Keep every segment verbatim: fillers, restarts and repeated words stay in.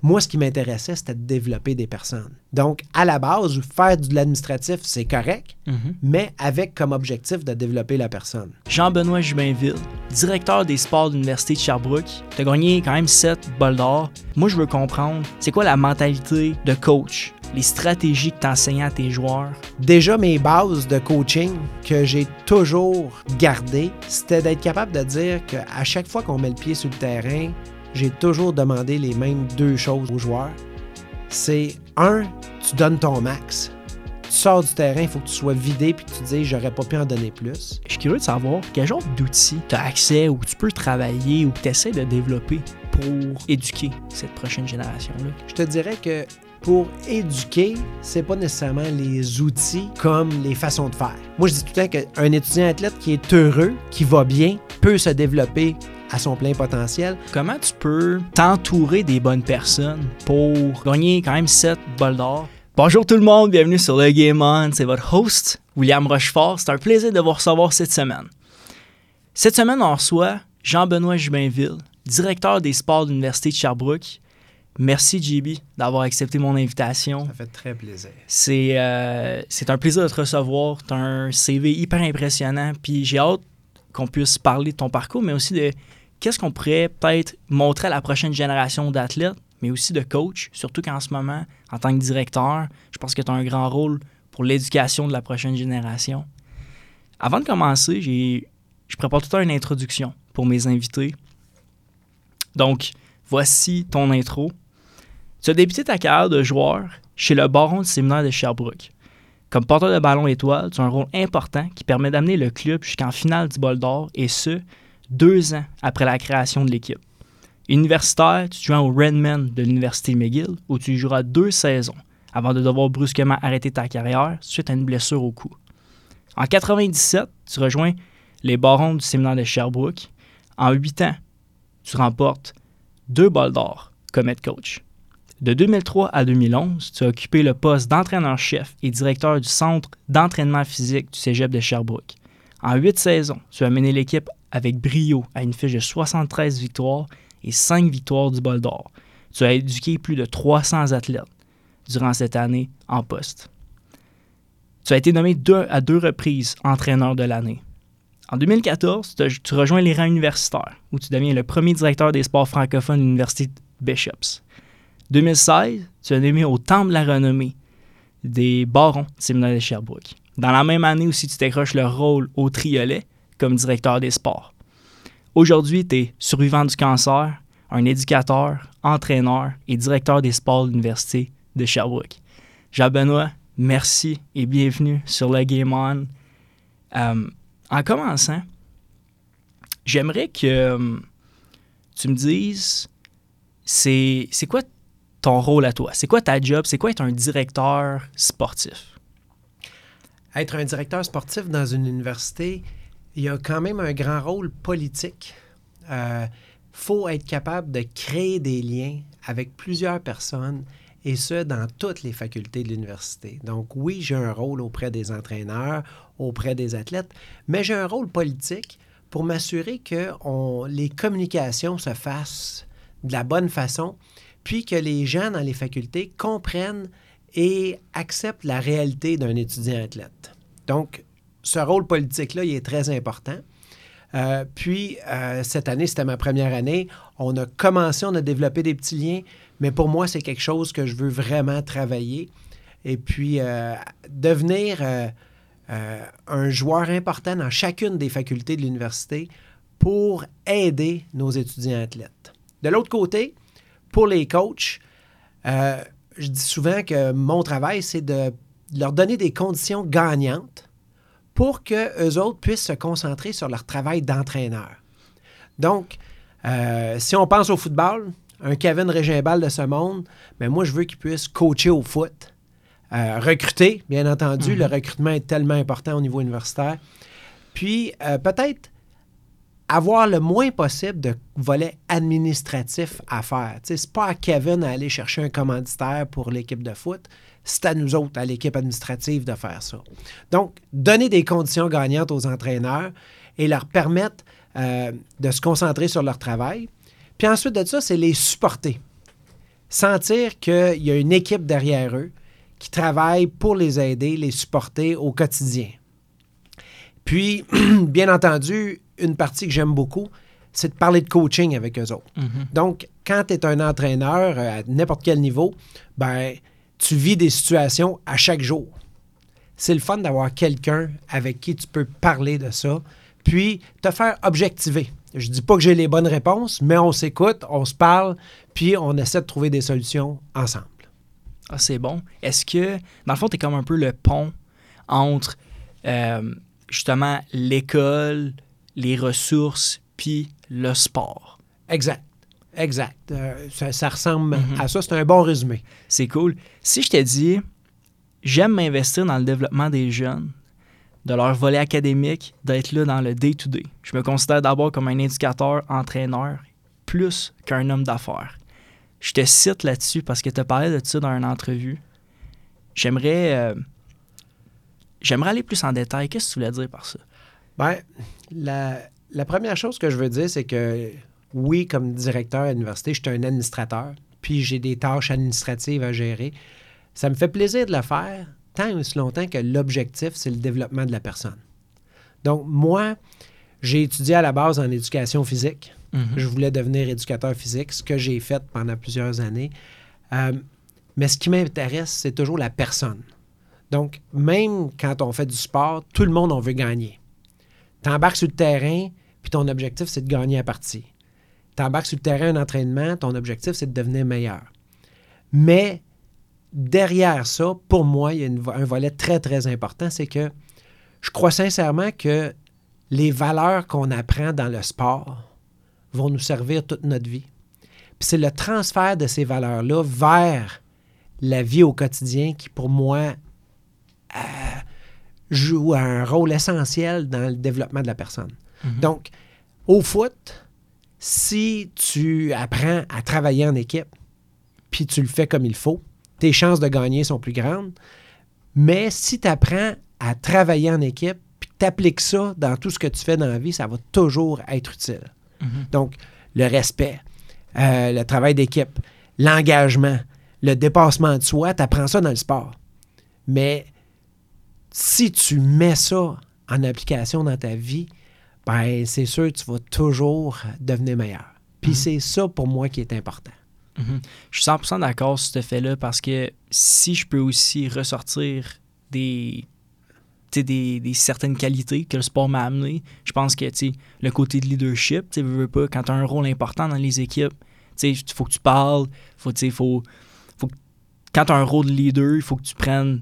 Moi, ce qui m'intéressait, c'était de développer des personnes. Donc, à la base, faire de l'administratif, c'est correct, mm-hmm. mais avec comme objectif de développer la personne. Jean-Benoît Jubainville, directeur des sports de l'Université de Sherbrooke. Tu as gagné quand même sept bols d'or. Moi, je veux comprendre, c'est quoi la mentalité de coach, les stratégies que tu enseignais à tes joueurs? Déjà, mes bases de coaching que j'ai toujours gardées, c'était d'être capable de dire qu'à chaque fois qu'on met le pied sur le terrain, j'ai toujours demandé les mêmes deux choses aux joueurs. C'est, un, tu donnes ton max. Tu sors du terrain, il faut que tu sois vidé puis que tu te dises « j'aurais pas pu en donner plus ». Je suis curieux de savoir quel genre d'outils tu as accès ou tu peux travailler ou que tu essaies de développer pour éduquer cette prochaine génération-là. Je te dirais que pour éduquer, c'est pas nécessairement les outils comme les façons de faire. Moi, je dis tout le temps qu'un étudiant athlète qui est heureux, qui va bien, peut se développer à son plein potentiel. Comment tu peux t'entourer des bonnes personnes pour gagner quand même sept bols d'or? Bonjour tout le monde, bienvenue sur le Game On. C'est votre host, William Rochefort. C'est un plaisir de vous recevoir cette semaine. Cette semaine, on reçoit Jean-Benoît Jubainville, directeur des sports de l'Université de Sherbrooke. Merci, J B, d'avoir accepté mon invitation. Ça fait très plaisir. C'est, euh, c'est un plaisir de te recevoir. Tu as un C V hyper impressionnant. Puis j'ai hâte qu'on puisse parler de ton parcours, mais aussi de qu'est-ce qu'on pourrait peut-être montrer à la prochaine génération d'athlètes, mais aussi de coachs, surtout qu'en ce moment, en tant que directeur, je pense que tu as un grand rôle pour l'éducation de la prochaine génération. Avant de commencer, j'ai, je prépare tout le temps une introduction pour mes invités. Donc, voici ton intro. Tu as débuté ta carrière de joueur chez le Baron du séminaire de Sherbrooke. Comme porteur de ballon étoile, tu as un rôle important qui permet d'amener le club jusqu'en finale du bol d'or, et ce, deux ans après la création de l'équipe. Universitaire, tu joues au Redmen de l'Université McGill, où tu joueras deux saisons avant de devoir brusquement arrêter ta carrière suite à une blessure au cou. En quatre-vingt-dix-sept, tu rejoins les Barons du séminaire de Sherbrooke. En huit ans, tu remportes deux bols d'or comme head coach. De deux mille trois à deux mille onze, tu as occupé le poste d'entraîneur-chef et directeur du centre d'entraînement physique du cégep de Sherbrooke. En huit saisons, tu as mené l'équipe avec brio à une fiche de soixante-treize victoires et cinq victoires du bol d'or. Tu as éduqué plus de trois cents athlètes durant cette année en poste. Tu as été nommé deux à deux reprises entraîneur de l'année. En deux mille quatorze, tu rejoins les rangs universitaires, où tu deviens le premier directeur des sports francophones de l'Université Bishops. deux mille seize, tu es nommé au Temple de la renommée des Barons du séminaire de Sherbrooke. Dans la même année aussi, tu t'accroches le rôle au Triolet comme directeur des sports. Aujourd'hui, tu es survivant du cancer, un éducateur, entraîneur et directeur des sports de l'Université de Sherbrooke. Jean-Benoît, merci et bienvenue sur le Game On. Euh, en commençant, j'aimerais que euh, tu me dises, c'est, c'est quoi ton rôle à toi? C'est quoi ta job? C'est quoi être un directeur sportif? Être un directeur sportif dans une université, il y a quand même un grand rôle politique. Il euh, faut être capable de créer des liens avec plusieurs personnes, et ce, dans toutes les facultés de l'université. Donc oui, j'ai un rôle auprès des entraîneurs, auprès des athlètes, mais j'ai un rôle politique pour m'assurer que on, les communications se fassent de la bonne façon, puis que les gens dans les facultés comprennent et acceptent la réalité d'un étudiant athlète. Donc, ce rôle politique-là, il est très important. Euh, puis, euh, cette année, c'était ma première année. On a commencé, on a développé des petits liens, mais pour moi, c'est quelque chose que je veux vraiment travailler. Et puis, euh, devenir euh, euh, un joueur important dans chacune des facultés de l'université pour aider nos étudiants athlètes. De l'autre côté, pour les coachs, euh, je dis souvent que mon travail, c'est de leur donner des conditions gagnantes pour qu'eux autres puissent se concentrer sur leur travail d'entraîneur. Donc, euh, si on pense au football, un Kevin Régimbal de ce monde, bien moi, je veux qu'il puisse coacher au foot. Euh, recruter, bien entendu. Mm-hmm. Le recrutement est tellement important au niveau universitaire. Puis, euh, peut-être avoir le moins possible de volets administratifs à faire. Tu sais, c'est pas à Kevin à aller chercher un commanditaire pour l'équipe de foot. C'est à nous autres, à l'équipe administrative, de faire ça. Donc, donner des conditions gagnantes aux entraîneurs et leur permettre euh, de se concentrer sur leur travail. Puis ensuite de ça, c'est les supporter. sentir qu'il y a une équipe derrière eux qui travaille pour les aider, les supporter au quotidien. Puis, bien entendu, une partie que j'aime beaucoup, c'est de parler de coaching avec eux autres. Mm-hmm. Donc, quand tu es un entraîneur à n'importe quel niveau, ben, tu vis des situations à chaque jour. C'est le fun d'avoir quelqu'un avec qui tu peux parler de ça, puis te faire objectiver. Je dis pas que j'ai les bonnes réponses, mais on s'écoute, on se parle, puis on essaie de trouver des solutions ensemble. Ah, c'est bon. Est-ce que, dans le fond, tu es comme un peu le pont entre, euh, justement, l'école, les ressources, puis le sport? Exact. Exact. Euh, ça, ça ressemble Mm-hmm. à ça. C'est un bon résumé. C'est cool. Si je te dis, j'aime m'investir dans le développement des jeunes, de leur volet académique, d'être là dans le day-to-day. Je me considère d'abord comme un éducateur, entraîneur, plus qu'un homme d'affaires. Je te cite là-dessus parce que tu as parlé de ça dans une entrevue. J'aimerais, euh, j'aimerais aller plus en détail. Qu'est-ce que tu voulais dire par ça? Bien, la, la première chose que je veux dire, c'est que oui, comme directeur à l'université, je suis un administrateur, puis j'ai des tâches administratives à gérer. Ça me fait plaisir de le faire tant et aussi longtemps que l'objectif, c'est le développement de la personne. Donc, moi, j'ai étudié à la base en éducation physique. Mm-hmm. Je voulais devenir éducateur physique, ce que j'ai fait pendant plusieurs années. Euh, mais ce qui m'intéresse, c'est toujours la personne. Donc, même quand on fait du sport, tout le monde, on veut gagner. Tu embarques sur le terrain, puis ton objectif, c'est de gagner à partie. Tu embarques sur le terrain un entraînement, ton objectif, c'est de devenir meilleur. Mais derrière ça, pour moi, il y a une, un volet très, très important, c'est que je crois sincèrement que les valeurs qu'on apprend dans le sport vont nous servir toute notre vie. Puis c'est le transfert de ces valeurs-là vers la vie au quotidien qui, pour moi, euh, joue un rôle essentiel dans le développement de la personne. Mm-hmm. Donc, au foot, si tu apprends à travailler en équipe, puis tu le fais comme il faut, tes chances de gagner sont plus grandes. Mais si tu apprends à travailler en équipe, puis que tu appliques ça dans tout ce que tu fais dans la vie, ça va toujours être utile. Mm-hmm. Donc, le respect, euh, le travail d'équipe, l'engagement, le dépassement de soi, tu apprends ça dans le sport. Mais si tu mets ça en application dans ta vie, ben c'est sûr que tu vas toujours devenir meilleur. Puis mm-hmm. c'est ça pour moi qui est important. Mm-hmm. Je suis cent pour cent d'accord sur ce fait-là parce que si je peux aussi ressortir des, des, des certaines qualités que le sport m'a amené, je pense que le côté de leadership, tu veux pas, quand tu as un rôle important dans les équipes, il faut que tu parles, faut, faut, faut, quand tu as un rôle de leader, il faut que tu prennes,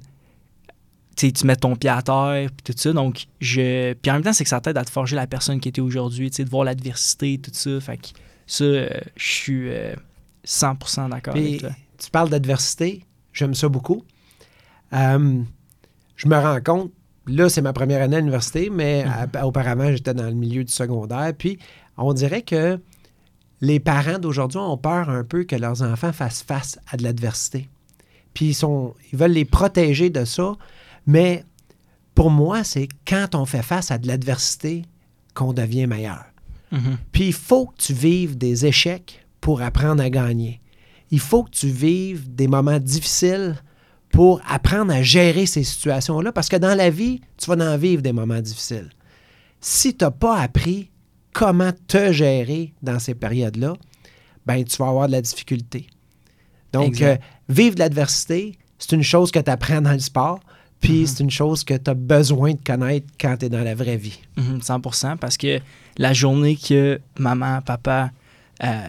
tu mettes ton pied à terre, puis tout ça. Donc, je, puis en même temps, c'est que ça t'aide à te forger la personne qui était aujourd'hui, de voir l'adversité, tout ça. Fait que ça, euh, je suis euh, cent pour cent d'accord puis, avec toi. Tu parles d'adversité, j'aime ça beaucoup. Euh, je me rends compte, là, c'est ma première année à l'université, mais mm-hmm. à, auparavant, j'étais dans le milieu du secondaire. Puis, on dirait que les parents d'aujourd'hui ont peur un peu que leurs enfants fassent face à de l'adversité. Puis, ils, sont, ils veulent les protéger de ça. Mais pour moi, c'est quand on fait face à de l'adversité qu'on devient meilleur. Mm-hmm. Puis, il faut que tu vives des échecs pour apprendre à gagner. Il faut que tu vives des moments difficiles pour apprendre à gérer ces situations-là, parce que dans la vie, tu vas en vivre des moments difficiles. Si tu n'as pas appris comment te gérer dans ces périodes-là, ben tu vas avoir de la difficulté. Donc, euh, vivre de l'adversité, c'est une chose que tu apprends dans le sport, puis mm-hmm. c'est une chose que tu as besoin de connaître quand tu es dans la vraie vie. Mm-hmm, cent pour cent, parce que la journée que maman, papa euh,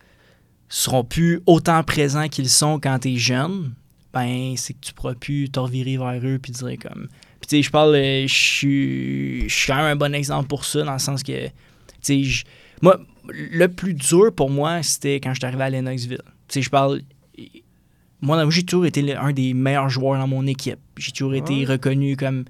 seront plus autant présents qu'ils sont quand tu es jeune, ben c'est que tu pourras plus te revirer vers eux puis dire comme... Puis tu sais, je parle, je suis je suis quand même un bon exemple pour ça, dans le sens que, tu sais, moi, le plus dur pour moi, c'était quand je suis arrivé à Lennoxville. Tu sais, je parle... Moi, j'ai toujours été un des meilleurs joueurs dans mon équipe. J'ai toujours été ouais. reconnu comme...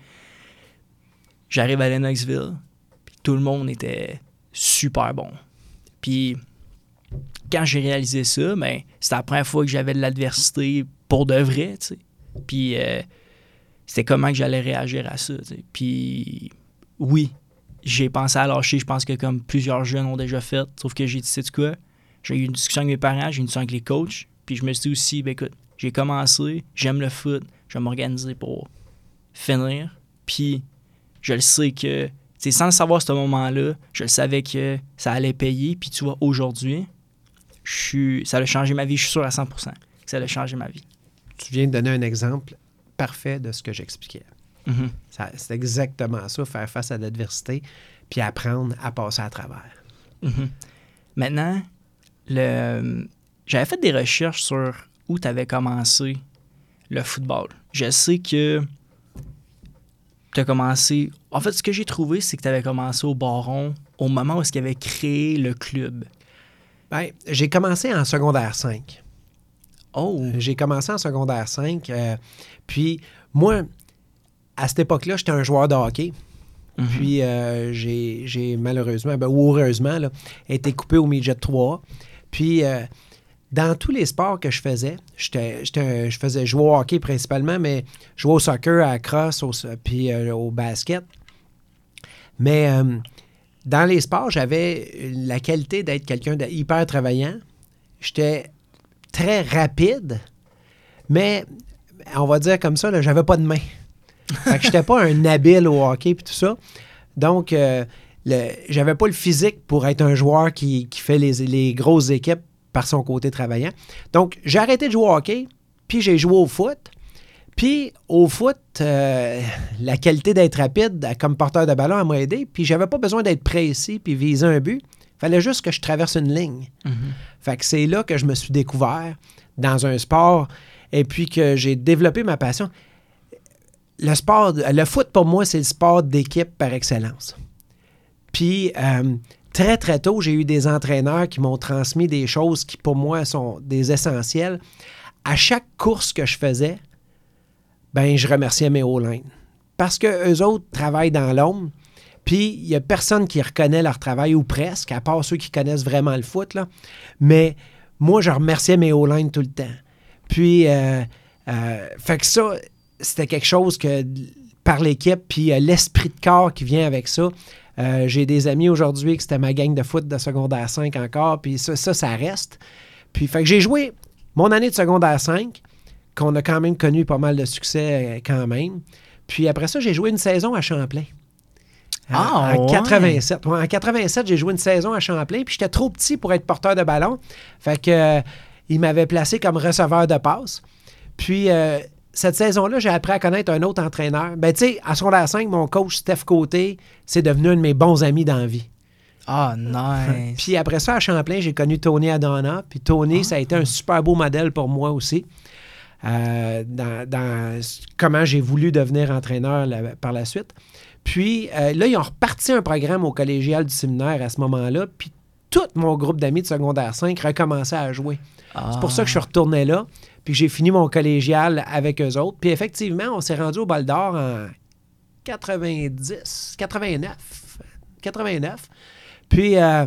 J'arrive à Lennoxville, puis tout le monde était super bon. Puis quand j'ai réalisé ça, ben, c'était la première fois que j'avais de l'adversité pour de vrai, tu sais. Puis euh, c'était comment que j'allais réagir à ça, tu sais. Puis oui, j'ai pensé à lâcher, je pense que comme plusieurs jeunes ont déjà fait, sauf que j'ai dit, sais-tu quoi? J'ai eu une discussion avec mes parents, j'ai eu une discussion avec les coachs, Puis je me suis dit aussi, ben écoute, j'ai commencé, j'aime le foot, je vais m'organiser pour finir. Puis je le sais que, tu sais, sans le savoir à ce moment-là, je le savais que ça allait payer. Puis tu vois, aujourd'hui, je suis, ça a changé ma vie, je suis sûr à cent pour cent que ça a changé ma vie. Tu viens de donner un exemple parfait de ce que j'expliquais. Mm-hmm. Ça, c'est exactement ça, faire face à l'adversité, puis apprendre à passer à travers. Mm-hmm. Maintenant, le, j'avais fait des recherches sur où tu avais commencé le football. Je sais que tu as commencé... En fait, ce que j'ai trouvé, c'est que tu avais commencé au Baron au moment où il avait créé le club. Bien, j'ai commencé en secondaire cinq. Oh! J'ai commencé en secondaire cinq. Euh, puis, moi, à cette époque-là, j'étais un joueur de hockey. Mm-hmm. Puis, euh, j'ai, j'ai malheureusement, ben, ou heureusement, là, été coupé au midget trois. Puis, euh, dans tous les sports que je faisais, j'étais, j'étais, je faisais jouer au hockey principalement, mais je jouais au soccer, à la crosse, au, puis euh, au basket. Mais euh, dans les sports, j'avais la qualité d'être quelqu'un d'hyper travaillant. J'étais très rapide, mais on va dire comme ça, là, j'avais pas de main. Fait que j'étais pas un habile au hockey et tout ça. Donc, euh, le, j'avais pas le physique pour être un joueur qui, qui fait les, les grosses équipes par son côté travaillant. Donc, j'ai arrêté de jouer au hockey, puis j'ai joué au foot. Puis, au foot, euh, la qualité d'être rapide comme porteur de ballon m'a aidé, puis j'avais pas besoin d'être précis puis viser un but. Il fallait juste que je traverse une ligne. Mm-hmm. Fait que c'est là que je me suis découvert dans un sport et puis que j'ai développé ma passion. Le sport, le foot, pour moi, c'est le sport d'équipe par excellence. Puis, euh, très, très tôt, j'ai eu des entraîneurs qui m'ont transmis des choses qui, pour moi, sont des essentiels. À chaque course que je faisais, ben, je remerciais mes O-line. Parce qu'eux autres travaillent dans l'ombre, puis il n'y a personne qui reconnaît leur travail, ou presque, à part ceux qui connaissent vraiment le foot, là. Mais moi, je remerciais mes O-line tout le temps. Puis, euh, euh, fait que ça, c'était quelque chose que, par l'équipe, puis euh, l'esprit de corps qui vient avec ça. Euh, j'ai des amis aujourd'hui que c'était ma gang de foot de secondaire cinq encore, puis ça, ça, ça reste. Puis, fait que j'ai joué mon année de secondaire cinq, qu'on a quand même connu pas mal de succès euh, quand même. Puis après ça, j'ai joué une saison à Champlain. Ah, en ouais. quatre-vingt-sept. En quatre-vingt-sept, j'ai joué une saison à Champlain, puis j'étais trop petit pour être porteur de ballon. Fait que euh, il m'avait placé comme receveur de passe. Puis euh, cette saison-là, j'ai appris à connaître un autre entraîneur. Ben tu sais, à secondaire cinq, mon coach Steph Côté, c'est devenu un de mes bons amis dans la vie. Ah, nice. Puis après ça, à Champlain, j'ai connu Tony Adona. Puis Tony, ah. ça a été un super beau modèle pour moi aussi. Euh, dans, dans comment j'ai voulu devenir entraîneur là, par la suite. Puis euh, là, ils ont reparti un programme au collégial du séminaire à ce moment-là, puis tout mon groupe d'amis de secondaire cinq recommençait à jouer. Ah. C'est pour ça que je suis retourné là, puis que j'ai fini mon collégial avec eux autres. Puis effectivement, on s'est rendu au Bol d'Or en quatre-vingt-dix, quatre-vingt-neuf. quatre-vingt-neuf. Puis... Euh,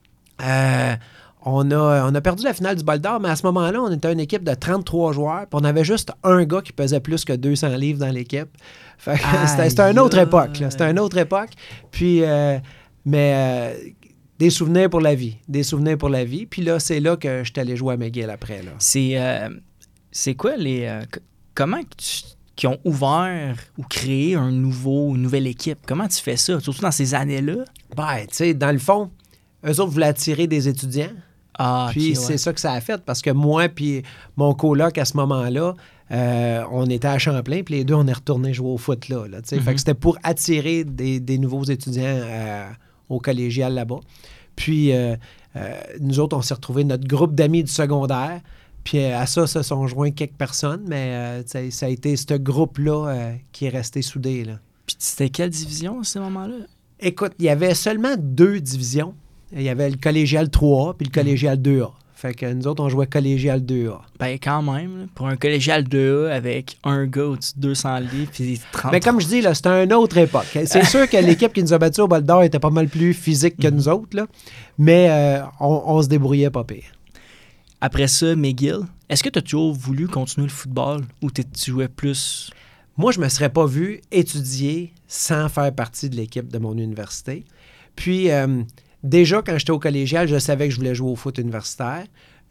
euh, On a, on a perdu la finale du Bol d'Or, mais à ce moment-là, on était une équipe de trente-trois joueurs, puis on avait juste un gars qui pesait plus que deux cents livres dans l'équipe. Fait que c'était, c'était une autre époque. Là. C'était une autre époque. Puis, euh, mais euh, des souvenirs pour la vie. Des souvenirs pour la vie. Puis là, c'est là que je suis allé jouer à McGill après. Là. C'est, euh, c'est quoi les... Euh, comment tu... qui ont ouvert ou créé un nouveau, une nouvelle équipe? Comment tu fais ça, surtout dans ces années-là? Ben, tu sais, dans le fond, eux autres voulaient attirer des étudiants. Ah, puis okay, c'est ouais. ça que ça a fait, parce que moi puis mon coloc à ce moment-là, euh, on était à Champlain, puis les deux, on est retournés jouer au foot là. là mm-hmm. Fait que c'était pour attirer des, des nouveaux étudiants euh, au collégial là-bas. Puis euh, euh, nous autres, on s'est retrouvés, notre groupe d'amis du secondaire, puis euh, à ça, se sont joints quelques personnes, mais euh, ça a été ce groupe-là euh, qui est resté soudé. Là. Puis c'était quelle division à ce moment-là? Écoute, il y avait seulement deux divisions. Il y avait le collégial trois A puis le collégial deux A. Fait que nous autres, on jouait collégial deux A. Ben quand même, là, pour un collégial deux A avec un gars au-dessus de deux cents livres puis trente. Mais comme je dis, là, c'était une autre époque. C'est sûr que l'équipe qui nous a battus au Bol d'Or était pas mal plus physique que mm-hmm. nous autres, là, mais euh, on, on se débrouillait pas pire. Après ça, McGill, est-ce que tu as toujours voulu continuer le football ou tu jouais plus? Moi, je me serais pas vu étudier sans faire partie de l'équipe de mon université. Puis... Euh, Déjà, quand j'étais au collégial, je savais que je voulais jouer au foot universitaire.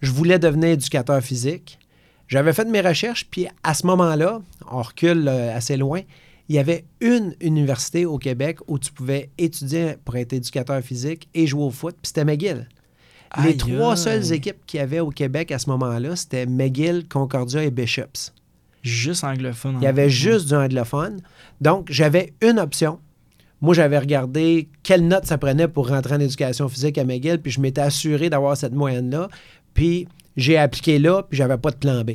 je voulais devenir éducateur physique. J'avais fait mes recherches, puis à ce moment-là, on recule euh, assez loin, il y avait une université au Québec où tu pouvais étudier pour être éducateur physique et jouer au foot, puis c'était McGill. Les Aïe, trois aïe. seules équipes qu'il y avait au Québec à ce moment-là, c'était McGill, Concordia et Bishops. Juste anglophone. Il y avait hein. juste du anglophone. Donc, j'avais une option. Moi, j'avais regardé quelle note ça prenait pour rentrer en éducation physique à McGill, puis je m'étais assuré d'avoir cette moyenne-là. Puis, j'ai appliqué là, puis j'avais pas de plan B.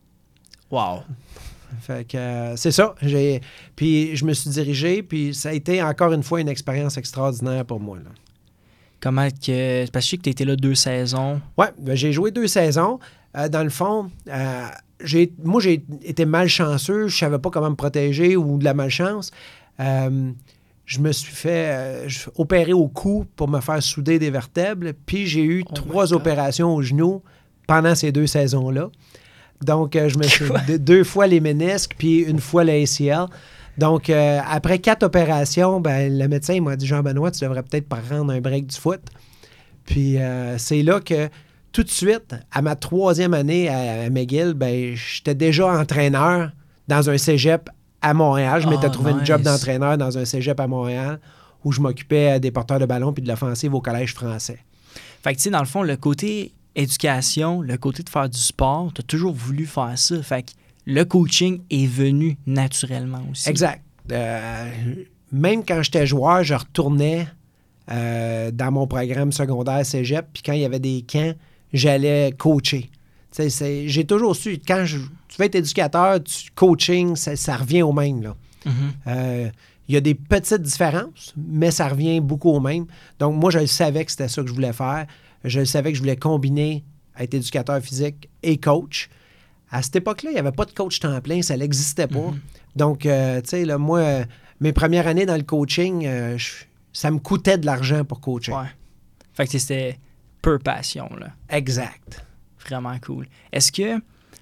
Wow. Fait que euh, c'est ça. J'ai... Puis, je me suis dirigé, puis ça a été encore une fois une expérience extraordinaire pour moi, là. Comment que. Parce que je sais que tu étais là deux saisons. Oui, ben, j'ai joué deux saisons. Euh, dans le fond, euh, j'ai, moi, j'ai été malchanceux. Je savais pas comment me protéger ou de la malchance. Euh, je me suis fait euh, je- opérer au cou pour me faire souder des vertèbres. Puis j'ai eu Oh my trois God. opérations au genou pendant ces deux saisons-là. Donc, euh, je me suis Quoi? deux, deux fois les ménisques, puis une fois le A C L. Donc, euh, après quatre opérations, ben, le médecin il m'a dit « Jean-Benoît, tu devrais peut-être prendre un break du foot. » Puis euh, c'est là que, tout de suite, à ma troisième année à, à McGill, ben, j'étais déjà entraîneur dans un cégep à Montréal. Je m'étais Ah, trouvé une nice. job d'entraîneur dans un cégep à Montréal où je m'occupais des porteurs de ballon puis de l'offensive au collège français. Fait que, tu sais, dans le fond, le côté éducation, le côté de faire du sport, tu as toujours voulu faire ça. Fait que le coaching est venu naturellement aussi. Exact. Euh, même quand j'étais joueur, je retournais euh, dans mon programme secondaire cégep, puis quand il y avait des camps, j'allais coacher. Tu sais, c'est- j'ai toujours su, quand je- tu veux être éducateur, tu, coaching, ça, ça revient au même, là. Mhm. Euh, Il y a des petites différences, mais ça revient beaucoup au même. Donc, moi, je le savais que c'était ça que je voulais faire. Je le savais que je voulais combiner être éducateur physique et coach. À cette époque-là, il n'y avait pas de coach temps plein, ça n'existait pas. Mhm. Donc, euh, tu sais, là, moi, euh, mes premières années dans le coaching, euh, je- ça me coûtait de l'argent pour coacher. Ouais. Fait que c'était peu passion, là. Exact. Vraiment cool. Est-ce que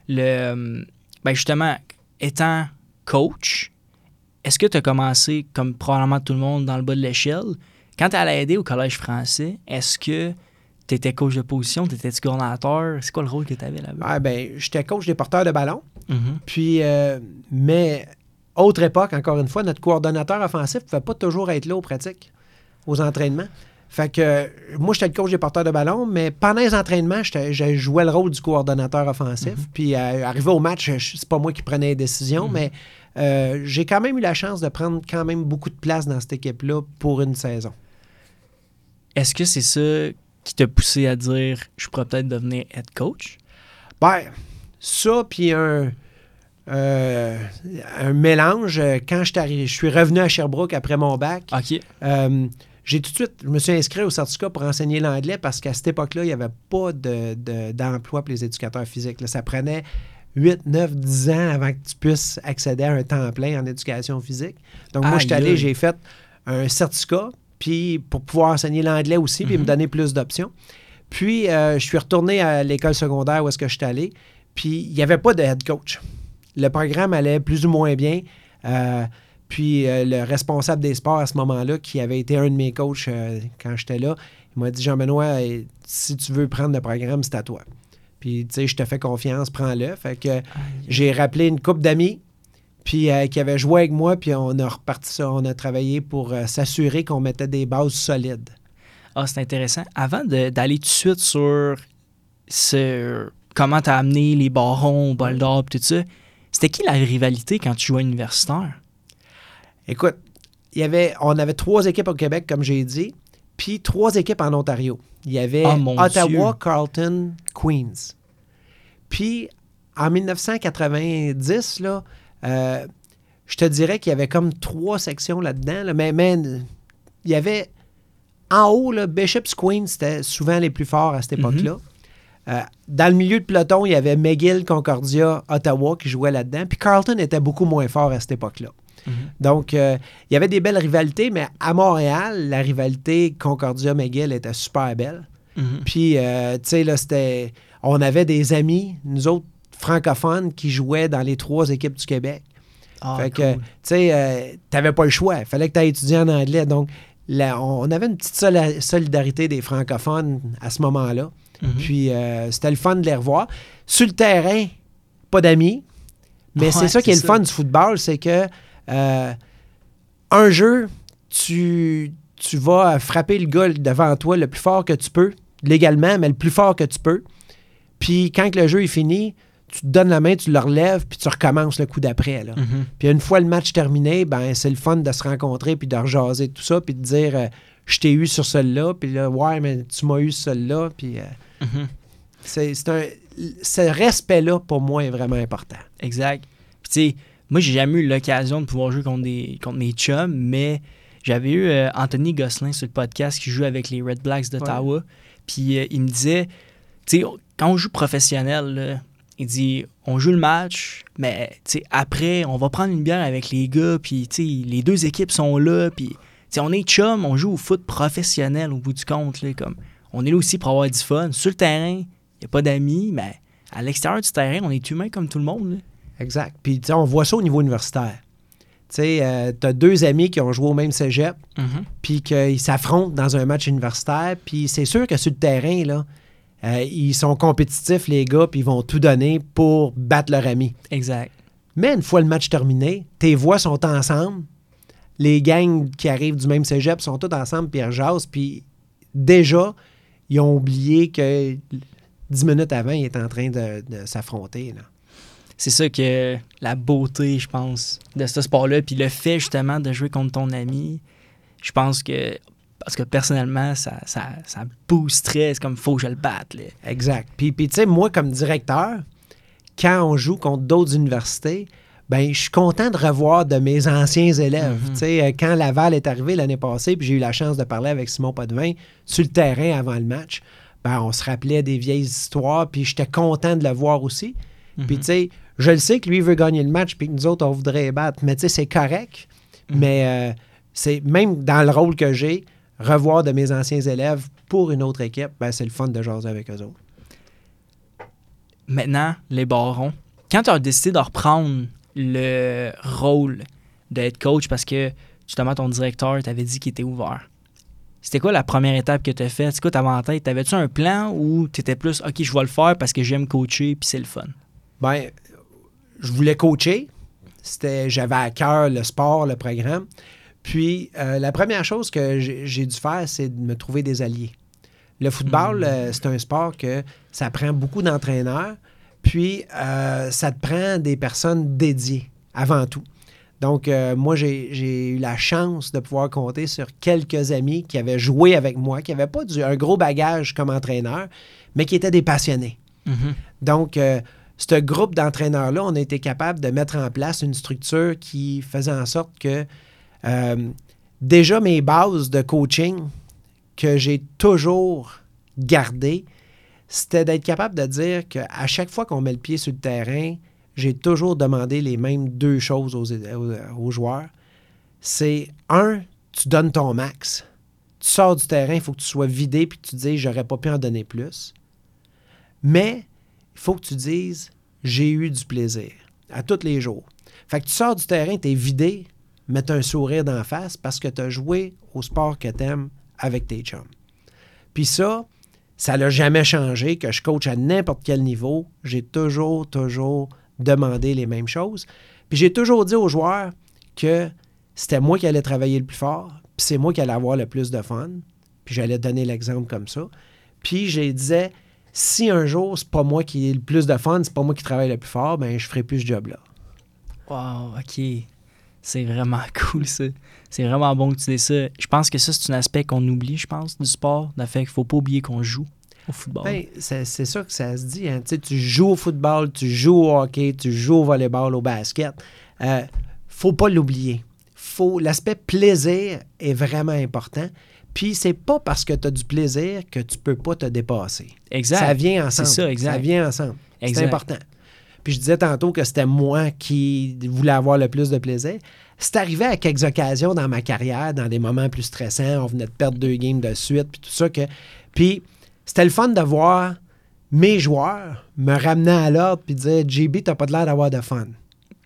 le. Ben justement, étant coach, est-ce que tu as commencé, comme probablement tout le monde, dans le bas de l'échelle? Quand tu allais aider au collège français, est-ce que tu étais coach de position, tu étais coordonnateur? C'est quoi le rôle que tu avais là-bas? Ah, ben, j'étais coach des porteurs de ballon. Mhm. Puis, euh, mais, autre époque, encore une fois, notre coordonnateur offensif ne pouvait pas toujours être là aux pratiques, aux entraînements. Fait que euh, moi, j'étais le coach des porteurs de ballon, mais pendant les entraînements, j'étais- je jouais le rôle du coordonnateur offensif. Mhm. Puis, euh, arrivé au match, je- c'est pas moi qui prenais les décisions, Mhm. mais euh, j'ai quand même eu la chance de prendre quand même beaucoup de place dans cette équipe-là pour une saison. Est-ce que c'est ça qui t'a poussé à dire je pourrais peut-être devenir head coach? Ben, ça, puis un, euh, un mélange. euh, Quand je suis arri- je suis revenu à Sherbrooke après mon bac, OK. euh, j'ai tout de suite, je me suis inscrit au certificat pour enseigner l'anglais parce qu'à cette époque-là, il n'y avait pas de, de- d'emploi pour les éducateurs physiques. Là, ça prenait huit, neuf, dix ans avant que tu puisses accéder à un temps plein en éducation physique. Donc, moi, je suis Aïe, allé, aïe. j'ai fait un certificat puis pour pouvoir enseigner l'anglais aussi puis Mhm. me donner plus d'options. Puis, euh, je suis retourné à l'école secondaire où est-ce que je suis allé. Puis, il n'y avait pas de head coach. Le programme allait plus ou moins bien. Euh, puis, euh, le responsable des sports à ce moment-là, qui avait été un de mes coachs euh, quand j'étais là, il m'a dit « Jean-Benoît, eh, si tu veux prendre le programme, c'est à toi. » Puis, tu sais, je te fais confiance, prends-le. Fait que j'ai rappelé une couple d'amis puis euh, qui avaient joué avec moi, puis on a reparti ça, on a travaillé pour euh, s'assurer qu'on mettait des bases solides. Ah, c'est intéressant. Avant de- d'aller tout de suite sur ce, comment tu as amené les barons au bol d'or et tout ça, c'était qui la rivalité quand tu jouais universitaire? Écoute, il y avait, on avait trois équipes au Québec, comme j'ai dit, puis trois équipes en Ontario. Il y avait Ah, mon Ottawa, Dieu. Carleton, Queens. Puis, en dix-neuf cent quatre-vingt-dix, là, euh, je te dirais qu'il y avait comme trois sections là-dedans, là, mais, mais il y avait en haut, là, Bishops, Queens, c'était souvent les plus forts à cette époque-là. Euh, dans le milieu de peloton, il y avait McGill, Concordia, Ottawa qui jouaient là-dedans. Puis Carleton était beaucoup moins fort à cette époque-là. Mhm. Donc, euh, il y avait des belles rivalités, mais à Montréal, la rivalité Concordia-McGill était super belle. Mhm. Puis, euh, tu sais, là, c'était... On avait des amis, nous autres, francophones, qui jouaient dans les trois équipes du Québec. Ah, fait que, tu cool. sais, euh, t'avais pas le choix. Il fallait que tu aies étudié en anglais. Donc, là, on avait une petite sola- solidarité des francophones à ce moment-là. Mm-hmm. Puis euh, c'était le fun de les revoir. Sur le terrain, pas d'amis. Mais Ouais, c'est ça qui est, c'est le ça. fun du football, c'est que euh, un jeu, tu, tu vas frapper le gars devant toi le plus fort que tu peux, légalement, mais le plus fort que tu peux. Puis quand le jeu est fini, tu te donnes la main, tu le relèves, puis tu recommences le coup d'après. Là. Mm-hmm. Puis une fois le match terminé, ben c'est le fun de se rencontrer, puis de rejaser tout ça, puis de dire euh, je t'ai eu sur celle-là, puis là, ouais, mais tu m'as eu sur celle-là, puis euh, Mm-hmm. c'est, c'est un, ce respect-là, pour moi, est vraiment important. Exact. Puis tu sais, moi, j'ai jamais eu l'occasion de pouvoir jouer contre des contre mes chums, mais j'avais eu euh, Anthony Gosselin sur le podcast qui joue avec les Red Blacks d'Ottawa. Ouais. Puis euh, il me disait, tu sais, quand on joue professionnel, là, il dit, on joue le match, mais tu sais, après, on va prendre une bière avec les gars, puis tu sais, les deux équipes sont là, puis tu sais, on est chum, on joue au foot professionnel au bout du compte, là, comme on est là aussi pour avoir du fun. Sur le terrain, il n'y a pas d'amis, mais à l'extérieur du terrain, on est humain comme tout le monde. Là. Exact. Puis, tu sais, on voit ça au niveau universitaire. Tu sais, euh, tu as deux amis qui ont joué au même cégep, Mm-hmm. puis qu'ils s'affrontent dans un match universitaire, puis c'est sûr que sur le terrain, là, euh, ils sont compétitifs, les gars, puis ils vont tout donner pour battre leur ami. Exact. Mais une fois le match terminé, tes voix sont ensemble, les gangs qui arrivent du même cégep sont tous ensemble, puis ils rejasent, puis déjà, ils ont oublié que dix minutes avant, ils étaient en train de, de s'affronter. Là. C'est ça que la beauté, je pense, de ce sport-là, puis le fait justement de jouer contre ton ami, je pense que, parce que personnellement, ça, ça, ça boosterait, c'est comme, faut que je le batte. Là. Exact. Puis, puis tu sais, moi, comme directeur, quand on joue contre d'autres universités, ben je suis content de revoir de mes anciens élèves. Mm-hmm. Tu sais, quand Laval est arrivé l'année passée, puis j'ai eu la chance de parler avec Simon Potvin sur le terrain avant le match, ben on se rappelait des vieilles histoires, puis j'étais content de le voir aussi. Mm-hmm. Puis tu sais, je le sais que lui veut gagner le match, puis que nous autres, on voudrait battre, mais tu sais, c'est correct. Mm-hmm. Mais euh, c'est même dans le rôle que j'ai, revoir de mes anciens élèves pour une autre équipe, ben c'est le fun de jaser avec eux autres. Maintenant, les Barons, quand tu as décidé de reprendre le rôle d'être coach parce que justement ton directeur t'avait dit qu'il était ouvert, c'était quoi la première étape que tu as faite? C'est quoi t'avais en tête? T'avais-tu un plan ou tu étais plus OK, je vais le faire parce que j'aime coacher puis c'est le fun? Ben, je voulais coacher. C'était, j'avais à cœur le sport, le programme. Puis, euh, la première chose que j'ai, j'ai dû faire, c'est de me trouver des alliés. Le football, mmh. euh, c'est un sport que ça prend beaucoup d'entraîneurs, puis euh, ça te prend des personnes dédiées, avant tout. Donc, euh, moi, j'ai, j'ai eu la chance de pouvoir compter sur quelques amis qui avaient joué avec moi, qui n'avaient pas du, un gros bagage comme entraîneur, mais qui étaient des passionnés. Mmh. Donc, euh, ce groupe d'entraîneurs-là, on a été capable de mettre en place une structure qui faisait en sorte que Euh, déjà, mes bases de coaching que j'ai toujours gardées, c'était d'être capable de dire qu'à chaque fois qu'on met le pied sur le terrain, j'ai toujours demandé les mêmes deux choses aux, aux, aux joueurs. C'est, un, tu donnes ton max. Tu sors du terrain, il faut que tu sois vidé puis que tu te dises « j'aurais pas pu en donner plus ». Mais il faut que tu dises « j'ai eu du plaisir » à tous les jours. Fait que tu sors du terrain, tu es vidé, mettre un sourire d'en face parce que tu as joué au sport que tu aimes avec tes chums. Puis ça, ça n'a jamais changé, que je coach à n'importe quel niveau. J'ai toujours, toujours demandé les mêmes choses. Puis j'ai toujours dit aux joueurs que c'était moi qui allais travailler le plus fort, puis c'est moi qui allais avoir le plus de fun. Puis j'allais donner l'exemple comme ça. Puis je disais, si un jour, c'est pas moi qui ai le plus de fun, c'est pas moi qui travaille le plus fort, ben je ferai plus ce job-là. Wow, OK. C'est vraiment cool, ça. C'est vraiment bon que tu dises ça. Je pense que ça, c'est un aspect qu'on oublie, je pense, du sport. Le fait qu'il ne faut pas oublier qu'on joue au football. Ben, c'est, c'est ça que ça se dit. Hein. Tu sais, tu joues au football, tu joues au hockey, tu joues au volleyball, au basket. Euh, faut pas l'oublier. Faut, l'aspect plaisir est vraiment important. Puis, c'est pas parce que tu as du plaisir que tu peux pas te dépasser. Exact. Ça vient ensemble. C'est ça, exact. Ça vient ensemble. Exact. C'est important. Puis je disais tantôt que c'était moi qui voulais avoir le plus de plaisir. C'est arrivé à quelques occasions dans ma carrière, dans des moments plus stressants. On venait de perdre deux games de suite, puis tout ça. Que... Puis c'était le fun de voir mes joueurs me ramener à l'ordre puis dire « J B, t'as pas de l'air d'avoir de fun. Oh »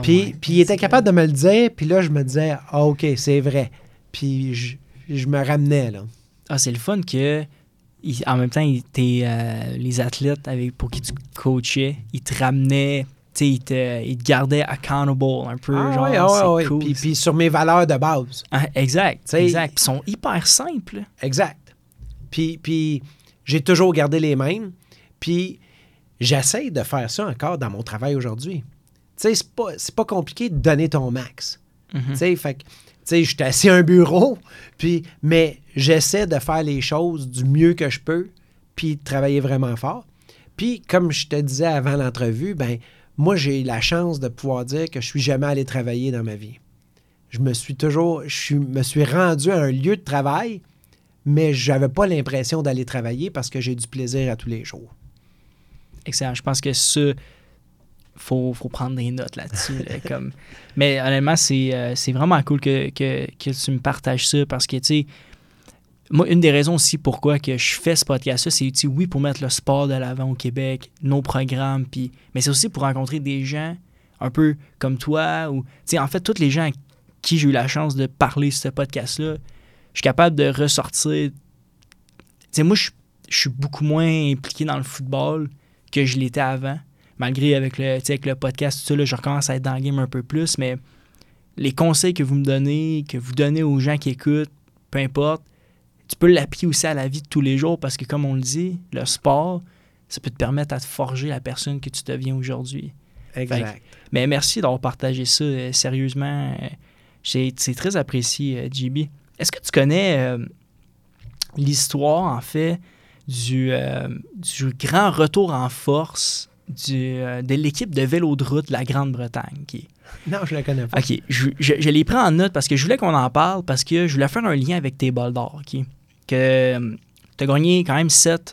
Puis, puis il était capable de me le dire, puis là, je me disais « Ah, OK, c'est vrai. » Puis je, je me ramenais, là. Ah, c'est le fun que il- en même temps, il- t'es, euh, les athlètes avec, pour qui tu coachais, ils te ramenaient, tu sais, ils te, ils te gardaient accountable un peu. Ah genre, oui, ah c'est oui, oui. cool. Puis, puis sur mes valeurs de base. Ah, exact, T'sais, exact. Puis ils sont hyper simples. Exact. Puis, puis j'ai toujours gardé les mêmes. Puis j'essaie de faire ça encore dans mon travail aujourd'hui. Tu sais, c'est pas, c'est pas compliqué de donner ton max. Mhm. Tu sais, fait que, tu sais, je suis assis à un bureau, puis, mais j'essaie de faire les choses du mieux que je peux, puis de travailler vraiment fort. Puis, comme je te disais avant l'entrevue, ben moi, j'ai eu la chance de pouvoir dire que je suis jamais allé travailler dans ma vie. Je me suis toujours, je suis- me suis rendu à un lieu de travail, mais j'avais pas l'impression d'aller travailler parce que j'ai du plaisir à tous les jours. Excellent. Je pense que ça, faut, faut prendre des notes là-dessus. là, comme... Mais honnêtement, c'est, euh, c'est vraiment cool que, que, que tu me partages ça parce que, tu sais, moi, une des raisons aussi pourquoi que je fais ce podcast-là, c'est, tu sais, oui, pour mettre le sport de l'avant au Québec, nos programmes, puis, mais c'est aussi pour rencontrer des gens un peu comme toi ou, tu sais, en fait, tous les gens à qui j'ai eu la chance de parler sur ce podcast-là, je suis capable de ressortir. Tu sais, moi, je, je suis beaucoup moins impliqué dans le football que je l'étais avant. Malgré avec le, tu sais, avec le podcast, tout ça, là, je recommence à être dans le game un peu plus, mais les conseils que vous me donnez, que vous donnez aux gens qui écoutent, peu importe, tu peux l'appliquer aussi à la vie de tous les jours parce que, comme on le dit, le sport, ça peut te permettre à te forger la personne que tu deviens aujourd'hui. Exact. Fait que, mais merci d'avoir partagé ça. euh, sérieusement, euh, j'ai- c'est très apprécié, euh, J B. Est-ce que tu connais euh, l'histoire, en fait, du, euh, du grand retour en force du, euh, de l'équipe de vélo de route de la Grande-Bretagne? Qui est... Non, je le connais pas. OK, je, je, je les prends en note parce que je voulais qu'on en parle parce que je voulais faire un lien avec tes bols d'or, OK? Que tu as gagné quand même sept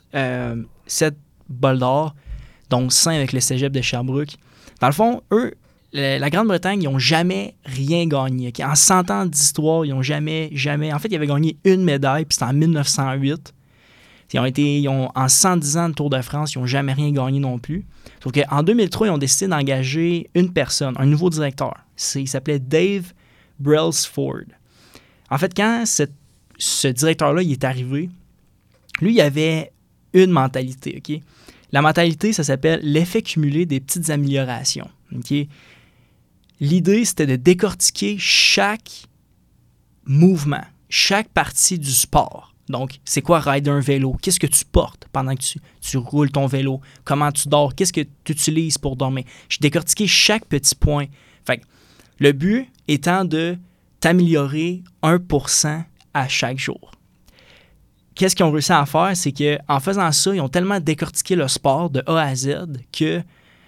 bols d'or, dont cinq avec le cégep de Sherbrooke. Dans le fond, eux, le- la Grande-Bretagne, ils n'ont jamais rien gagné. OK? En cent ans d'histoire, ils n'ont jamais, jamais... En fait, ils avaient gagné une médaille, puis c'était en mille neuf cent huit. Ils ont été, ils ont, en cent dix ans de Tour de France, ils n'ont jamais rien gagné non plus. Sauf qu'en deux mille trois, ils ont décidé d'engager une personne, un nouveau directeur. C'est, il s'appelait Dave Brailsford. En fait, quand cette- ce directeur-là il est arrivé, lui, il avait une mentalité. OK? La mentalité, ça s'appelle l'effet cumulé des petites améliorations. OK? L'idée, c'était de décortiquer chaque mouvement, chaque partie du sport. Donc, c'est quoi rider un vélo? Qu'est-ce que tu portes pendant que tu, tu roules ton vélo? Comment tu dors? Qu'est-ce que tu utilises pour dormir? J'ai décortiqué chaque petit point. Fait que le but étant de t'améliorer un pour cent à chaque jour. Qu'est-ce qu'ils ont réussi à faire? C'est qu'en faisant ça, ils ont tellement décortiqué le sport de A à Z que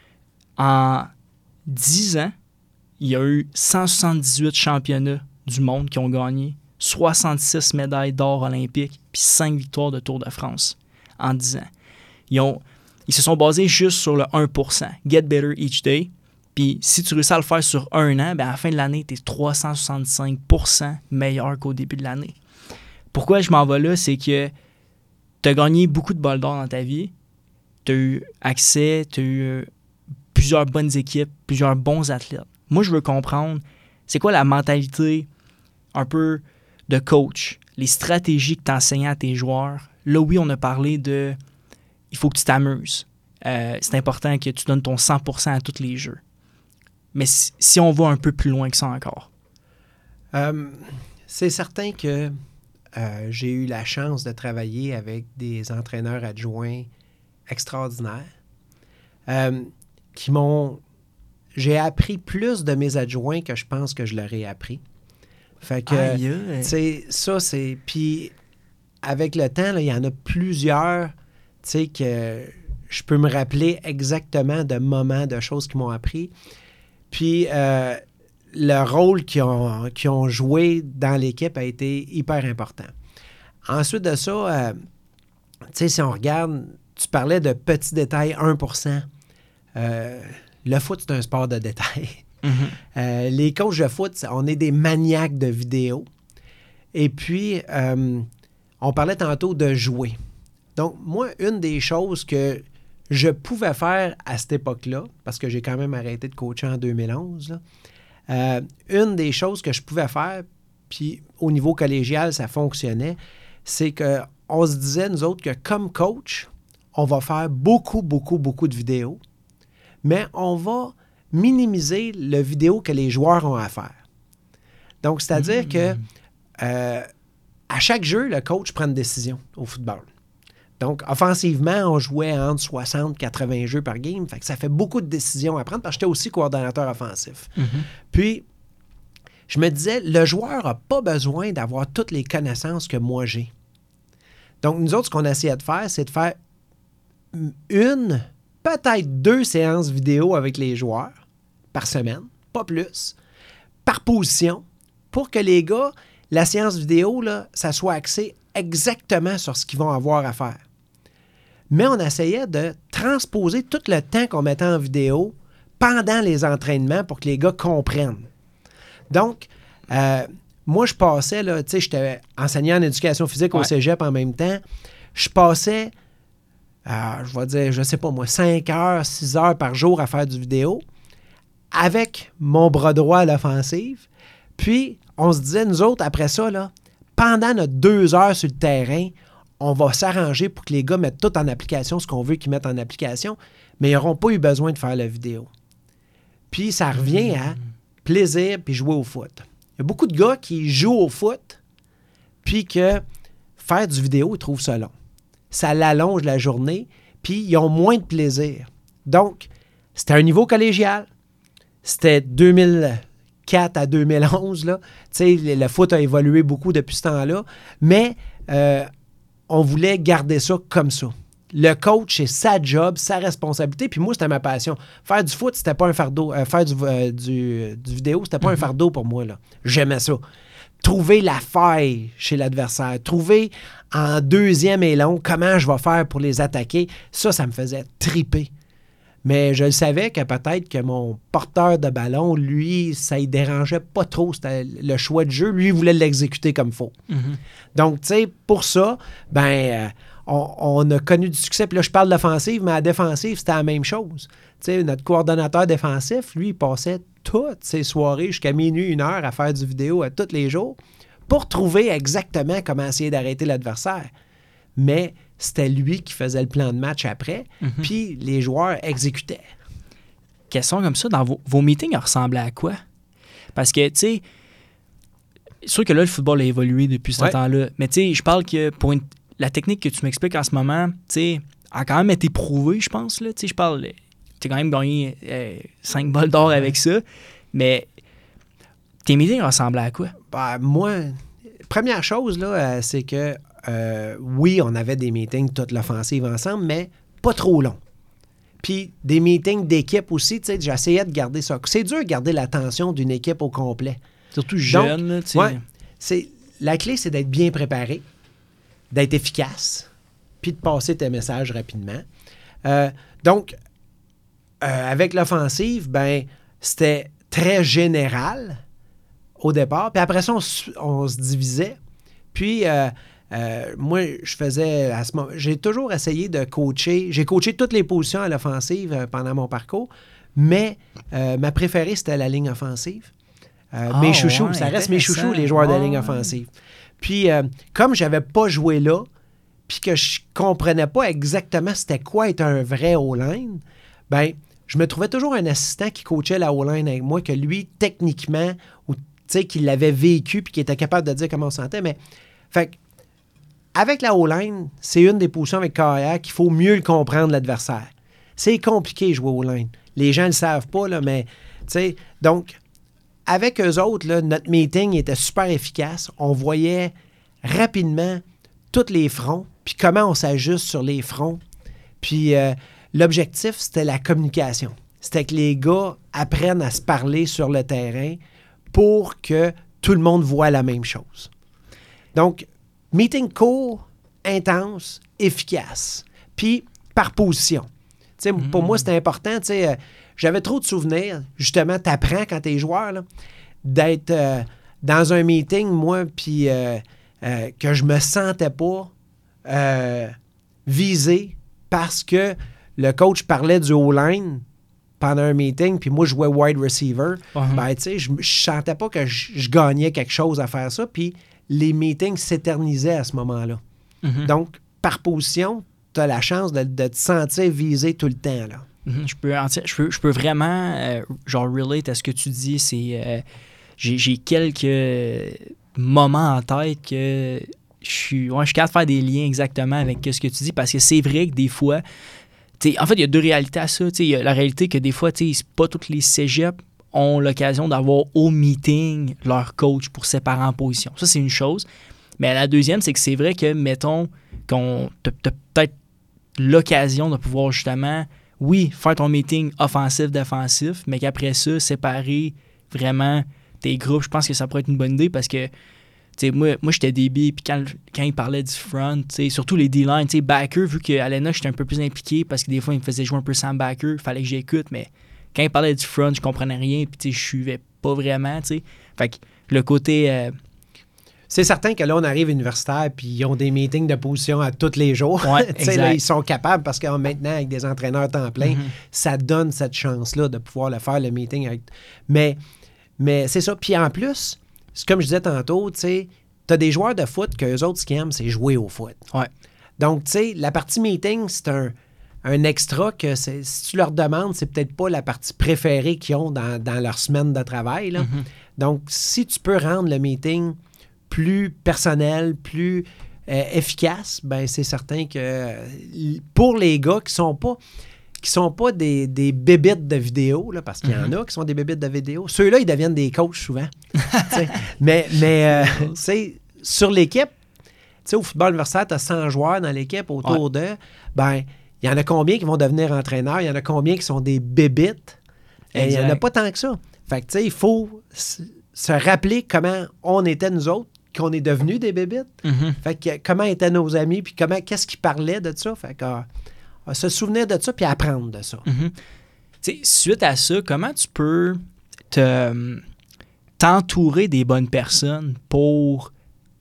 en dix ans, il y a eu cent soixante-dix-huit championnats du monde qui ont gagné, soixante-six médailles d'or olympiques, puis cinq victoires de Tour de France en dix ans. Ils, ont, ils se sont basés juste sur le un pour cent. Get better each day. Puis si tu réussis à le faire sur un an, ben à la fin de l'année, tu es trois cent soixante-cinq pour cent meilleur qu'au début de l'année. Pourquoi je m'en vais là, c'est que tu as gagné beaucoup de bols d'or dans ta vie. Tu as eu accès, tu as eu euh, plusieurs bonnes équipes, plusieurs bons athlètes. Moi, je veux comprendre, c'est quoi la mentalité un peu de coach, les stratégies que tu enseignes à tes joueurs. Là, oui, on a parlé de il faut que tu t'amuses. Euh, c'est important que tu donnes ton cent pour cent à tous les jeux. Mais si, si on va un peu plus loin que ça encore. Euh, c'est certain que euh, j'ai eu la chance de travailler avec des entraîneurs adjoints extraordinaires euh, qui m'ont... J'ai appris plus de mes adjoints que je pense que je leur ai appris. Fait que, Aïe, aïe. tu sais, ça, c'est... Puis, avec le temps, là, il y en a plusieurs, tu sais, que je peux me rappeler exactement de moments, de choses qui m'ont appris. Puis, euh, le rôle qu'ils ont, qu'ils ont joué dans l'équipe a été hyper important. Ensuite de ça, euh, tu sais, si on regarde, tu parlais de petits détails, un pour cent. Euh, le foot, c'est un sport de détails. Mm-hmm. Euh, les coachs de foot, on est des maniaques de vidéos. Et puis, euh, on parlait tantôt de jouer. Donc, moi, une des choses que je pouvais faire à cette époque-là, parce que j'ai quand même arrêté de coacher en deux mille onze, là, euh, une des choses que je pouvais faire, puis au niveau collégial, ça fonctionnait, c'est on se disait, nous autres, que comme coach, on va faire beaucoup, beaucoup, beaucoup de vidéos, mais on va minimiser le vidéo que les joueurs ont à faire. Donc, c'est-à-dire mmh. que euh, à chaque jeu, le coach prend une décision au football. Donc, offensivement, on jouait entre soixante et quatre-vingts jeux par game. Fait que ça fait beaucoup de décisions à prendre parce que j'étais aussi coordonnateur offensif. Mm-hmm. Puis, je me disais, le joueur n'a pas besoin d'avoir toutes les connaissances que moi j'ai. Donc, nous autres, ce qu'on essayait de faire, c'est de faire une, peut-être deux séances vidéo avec les joueurs par semaine, pas plus, par position, pour que les gars, la séance vidéo, là, ça soit axé exactement sur ce qu'ils vont avoir à faire. Mais on essayait de transposer tout le temps qu'on mettait en vidéo pendant les entraînements pour que les gars comprennent. Donc, euh, moi, je passais, là, tu sais, j'étais enseignant en éducation physique ouais. au cégep en même temps. Je passais, euh, je vais dire, je sais pas moi, cinq heures, six heures par jour à faire du vidéo avec mon bras droit à l'offensive. Puis, on se disait, nous autres, après ça, là, pendant notre deux heures sur le terrain, on va s'arranger pour que les gars mettent tout en application, ce qu'on veut qu'ils mettent en application, mais ils n'auront pas eu besoin de faire la vidéo. Puis ça revient à plaisir puis jouer au foot. Il y a beaucoup de gars qui jouent au foot puis que faire du vidéo, ils trouvent ça long. Ça l'allonge la journée puis ils ont moins de plaisir. Donc, c'était un niveau collégial. C'était deux mille quatre à deux mille onze, là. Tu sais, le foot a évolué beaucoup depuis ce temps-là, mais euh, on voulait garder ça comme ça. Le coach, c'est sa job, sa responsabilité, puis moi, c'était ma passion. Faire du foot, c'était pas un fardeau. Euh, faire du, euh, du, du vidéo, c'était pas mm-hmm. un fardeau pour moi, là. J'aimais ça. Trouver la faille chez l'adversaire, trouver en deuxième et long comment je vais faire pour les attaquer, ça, ça me faisait triper. Mais je le savais que peut-être que mon porteur de ballon, lui, ça ne dérangeait pas trop. C'était le choix de jeu. Lui, il voulait l'exécuter comme il faut. Mm-hmm. Donc, tu sais, pour ça, ben, euh, on, on a connu du succès. Puis là, je parle d'offensive, mais à défensive, c'était la même chose. Tu sais, notre coordonnateur défensif, lui, il passait toutes ses soirées jusqu'à minuit, une heure à faire du vidéo à tous les jours pour trouver exactement comment essayer d'arrêter l'adversaire. Mais c'était lui qui faisait le plan de match après, mm-hmm. puis les joueurs exécutaient. Question comme ça, dans vos, vos meetings, ils ressemblaient à quoi? Parce que, tu sais, c'est sûr que là, le football a évolué depuis ce ouais. temps-là, mais tu sais, je parle que pour une, la technique que tu m'expliques en ce moment, tu sais, a quand même été prouvée, je pense, là. Tu sais, je parle, tu as quand même gagné euh, cinq bols d'or ouais. avec ça, mais tes meetings ressemblaient à quoi? Ben, moi, première chose, là, euh, c'est que Euh, oui, on avait des meetings toute l'offensive ensemble, mais pas trop longs. Puis des meetings d'équipe aussi, tu sais, j'essayais de garder ça. C'est dur de garder l'attention d'une équipe au complet. Surtout jeune, tu sais. Ouais, c'est, la clé, c'est d'être bien préparé, d'être efficace, puis de passer tes messages rapidement. Euh, donc, euh, avec l'offensive, ben, c'était très général au départ. Puis après ça, on, on se divisait. Puis, euh, Euh, moi, je faisais à ce moment. J'ai toujours essayé de coacher. J'ai coaché toutes les positions à l'offensive euh, pendant mon parcours, mais euh, ma préférée, c'était la ligne offensive. Euh, oh, mes chouchous, ouais, ça reste mes chouchous, les joueurs oh, de la ligne offensive. Puis, euh, comme je n'avais pas joué là, puis que je comprenais pas exactement c'était quoi être un vrai O-line, ben, je me trouvais toujours un assistant qui coachait la O-line avec moi, que lui, techniquement, ou tu sais, qu'il l'avait vécu, puis qui était capable de dire comment on se sentait. Mais, fait que, avec la O-line, c'est une des positions avec carrière qu'il faut mieux le comprendre, l'adversaire. C'est compliqué de jouer O-line. Les gens ne le savent pas, là, mais, tu sais, donc, avec eux autres, là, notre meeting était super efficace. On voyait rapidement tous les fronts, puis comment on s'ajuste sur les fronts. Puis, euh, l'objectif, c'était la communication. C'était que les gars apprennent à se parler sur le terrain pour que tout le monde voit la même chose. Donc, meeting court, intense, efficace. Puis, par position. T'sais, mmh. Pour moi, c'était important. Euh, j'avais trop de souvenirs. Justement, tu apprends quand tu es joueur, là, d'être euh, dans un meeting, moi, puis euh, euh, que je me sentais pas euh, visé parce que le coach parlait du O-line pendant un meeting, puis moi, je jouais wide receiver. Uh-huh. Ben, tu sais, je ne sentais pas que je, je gagnais quelque chose à faire ça, puis les meetings s'éternisaient à ce moment-là. Mm-hmm. Donc, par position, tu as la chance de, de te sentir visé tout le temps. Là. Mm-hmm. Je, peux, je, peux, je peux vraiment, euh, genre, relate à ce que tu dis. C'est, euh, j'ai, j'ai quelques moments en tête que je suis, ouais, je suis capable de faire des liens exactement avec ce que tu dis, parce que c'est vrai que des fois, en fait, il y a deux réalités à ça. Il y a la réalité que des fois, c'est pas tous les cégeps ont l'occasion d'avoir au meeting leur coach pour séparer en position. Ça, c'est une chose. Mais la deuxième, c'est que c'est vrai que, mettons, qu'on t'as, t'as peut-être l'occasion de pouvoir justement, oui, faire ton meeting offensif-défensif, mais qu'après ça, séparer vraiment tes groupes. Je pense que ça pourrait être une bonne idée parce que T'sais, moi, moi j'étais D B, puis quand, quand il parlait du front, surtout les D-line, backer, vu qu'à l'E N A, j'étais un peu plus impliqué parce que des fois, il me faisait jouer un peu sans backer, il fallait que j'écoute, mais quand il parlait du front, je comprenais rien, puis je suivais pas vraiment. T'sais. Fait que le côté. Euh... C'est certain que là, on arrive universitaire, puis ils ont des meetings de position à tous les jours. Ouais, là, ils sont capables parce que maintenant, avec des entraîneurs temps plein, mm-hmm. ça donne cette chance-là de pouvoir le faire, le meeting. Avec... Mais, mais c'est ça. Puis en plus, c'est comme je disais tantôt, tu sais, tu as des joueurs de foot qu'eux autres, ce qu'ils aiment, c'est jouer au foot. Ouais. Donc, tu sais, la partie meeting, c'est un, un extra que c'est, si tu leur demandes, c'est peut-être pas la partie préférée qu'ils ont dans, dans leur semaine de travail. Là. Mm-hmm. Donc, si tu peux rendre le meeting plus personnel, plus euh, efficace, ben c'est certain que euh, pour les gars qui sont pas qui sont pas des, des bébites de vidéo, là, parce qu'il y en a qui sont des bébites de vidéo. Ceux-là, ils deviennent des coachs souvent. mais mais euh, sur l'équipe, au football universitaire, tu as cent joueurs dans l'équipe autour ouais. d'eux. Ben, il y en a combien qui vont devenir entraîneurs? Il y en a combien qui sont des bébites? Il n'y en a pas tant que ça. Fait que, tu sais, il faut se rappeler comment on était, nous autres, qu'on est devenus des bébites. Mm-hmm. Fait que, comment étaient nos amis, puis comment, qu'est-ce qu'ils parlaient de ça? Fait que, euh, se souvenir de ça puis apprendre de ça. Mm-hmm. Suite à ça, comment tu peux te, t'entourer des bonnes personnes pour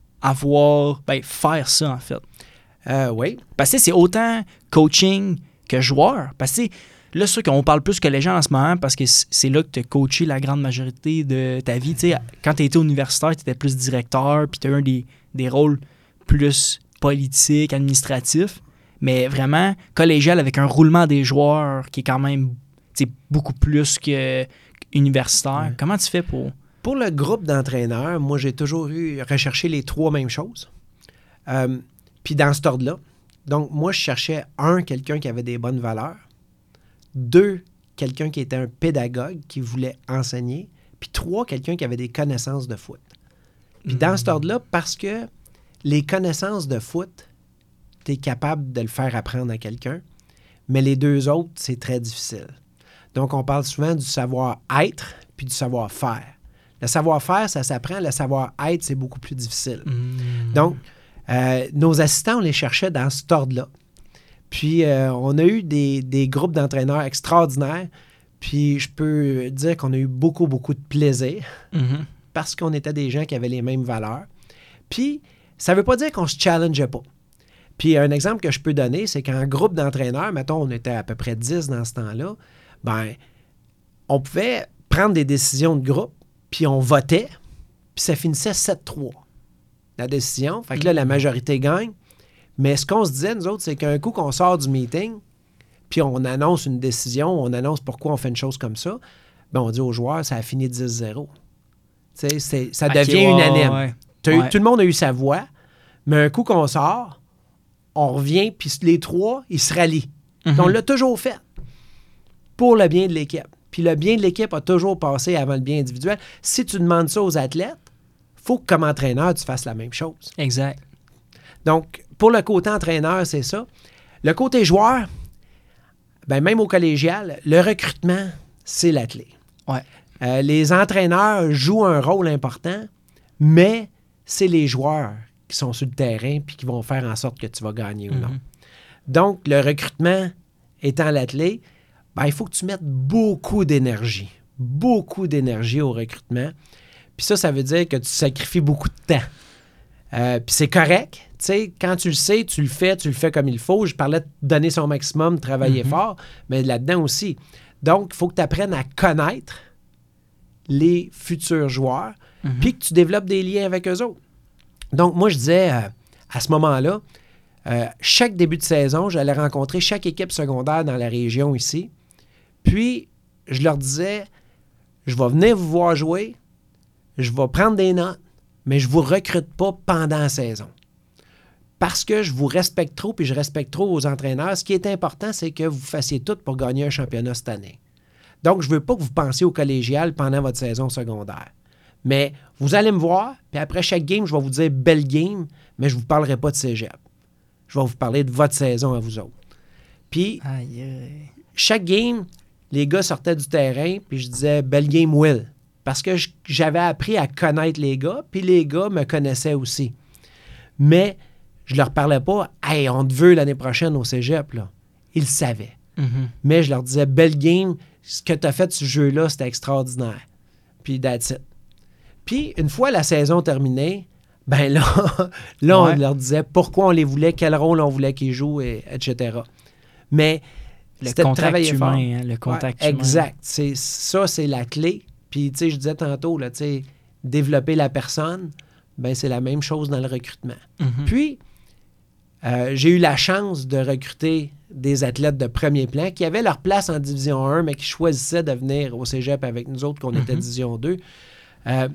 avoir, ben, faire ça, en fait? Euh, oui. Parce que c'est autant coaching que joueur. Parce que là, c'est sûr qu'on parle plus que les gens en ce moment parce que c'est là que tu as coaché la grande majorité de ta vie. T'sais, quand tu étais universitaire, tu étais plus directeur puis tu as eu des, des rôles plus politiques, administratifs. Mais vraiment collégial avec un roulement des joueurs qui est quand même beaucoup plus qu'universitaire. Ouais. Comment tu fais pour... Pour le groupe d'entraîneurs, moi, j'ai toujours eu recherché les trois mêmes choses. Euh, puis dans cet ordre-là. Donc, moi, je cherchais, un, quelqu'un qui avait des bonnes valeurs. Deux, quelqu'un qui était un pédagogue, qui voulait enseigner. Puis trois, quelqu'un qui avait des connaissances de foot. Puis mmh. dans cet ordre-là, parce que les connaissances de foot, tu es capable de le faire apprendre à quelqu'un, mais les deux autres, c'est très difficile. Donc, on parle souvent du savoir-être puis du savoir-faire. Le savoir-faire, ça s'apprend. Le savoir-être, c'est beaucoup plus difficile. Mmh. Donc, euh, nos assistants, on les cherchait dans cet ordre-là. Puis, euh, on a eu des, des groupes d'entraîneurs extraordinaires. Puis, je peux dire qu'on a eu beaucoup, beaucoup de plaisir mmh. parce qu'on était des gens qui avaient les mêmes valeurs. Puis, ça ne veut pas dire qu'on ne se challengeait pas. Puis, un exemple que je peux donner, c'est qu'en groupe d'entraîneurs, mettons, on était à peu près dix dans ce temps-là, bien, on pouvait prendre des décisions de groupe, puis on votait, puis ça finissait sept trois, la décision. Fait que là, la majorité gagne. Mais ce qu'on se disait, nous autres, c'est qu'un coup qu'on sort du meeting, puis on annonce une décision, on annonce pourquoi on fait une chose comme ça, bien, on dit aux joueurs, ça a fini dix zéro. Tu sais, c'est, ça okay, devient ouais, unanime. Ouais, ouais. Ouais. Tout le monde a eu sa voix, mais un coup qu'on sort, on revient, puis les trois, ils se rallient. Mm-hmm. On l'a toujours fait pour le bien de l'équipe. Puis le bien de l'équipe a toujours passé avant le bien individuel. Si tu demandes ça aux athlètes, il faut que comme entraîneur, tu fasses la même chose. Exact. Donc, pour le côté entraîneur, c'est ça. Le côté joueur, ben même au collégial, le recrutement, c'est la clé. Ouais. Euh, les entraîneurs jouent un rôle important, mais c'est les joueurs qui sont sur le terrain puis qui vont faire en sorte que tu vas gagner mm-hmm. ou non. Donc, le recrutement étant la clé, ben, il faut que tu mettes beaucoup d'énergie. Beaucoup d'énergie au recrutement. Puis ça, ça veut dire que tu sacrifies beaucoup de temps. Euh, puis c'est correct. Tu sais, quand tu le sais, tu le fais, tu le fais comme il faut. Je parlais de donner son maximum, travailler mm-hmm. fort, mais là-dedans aussi. Donc, il faut que tu apprennes à connaître les futurs joueurs mm-hmm. puis que tu développes des liens avec eux autres. Donc, moi, je disais, euh, à ce moment-là, Euh, chaque début de saison, j'allais rencontrer chaque équipe secondaire dans la région ici. Puis, je leur disais, je vais venir vous voir jouer, je vais prendre des notes, mais je ne vous recrute pas pendant la saison. Parce que je vous respecte trop, puis je respecte trop vos entraîneurs. Ce qui est important, c'est que vous fassiez tout pour gagner un championnat cette année. Donc, je ne veux pas que vous pensiez au collégial pendant votre saison secondaire. Mais vous allez me voir, puis après chaque game, je vais vous dire « belle game », mais je ne vous parlerai pas de cégep. Je vais vous parler de votre saison à vous autres. Puis, Aïe, aïe. chaque game, les gars sortaient du terrain, puis je disais « belle game, Will ». Parce que je- j'avais appris à connaître les gars, puis les gars me connaissaient aussi. Mais je leur parlais pas « hey, on te veut l'année prochaine au cégep ». Là. Ils le savaient. Mhm. Mais je leur disais « belle game, ce que tu as fait ce jeu-là, c'était extraordinaire ». Puis that's it. Puis, une fois la saison terminée, ben là, là Ouais. on leur disait pourquoi on les voulait, quel rôle on voulait qu'ils jouent, et, et cetera. Mais Le c'était de contact travailler humain, fort. hein, le contact Ouais, humain. exact. C'est, ça, c'est la clé. Puis, tu sais, je disais tantôt, là, tu sais, développer la personne, ben c'est la même chose dans le recrutement. Mhm. Puis, euh, j'ai eu la chance de recruter des athlètes de premier plan qui avaient leur place en Division un, mais qui choisissaient de venir au cégep avec nous autres, qu'on était Mhm. Division deux. Euh,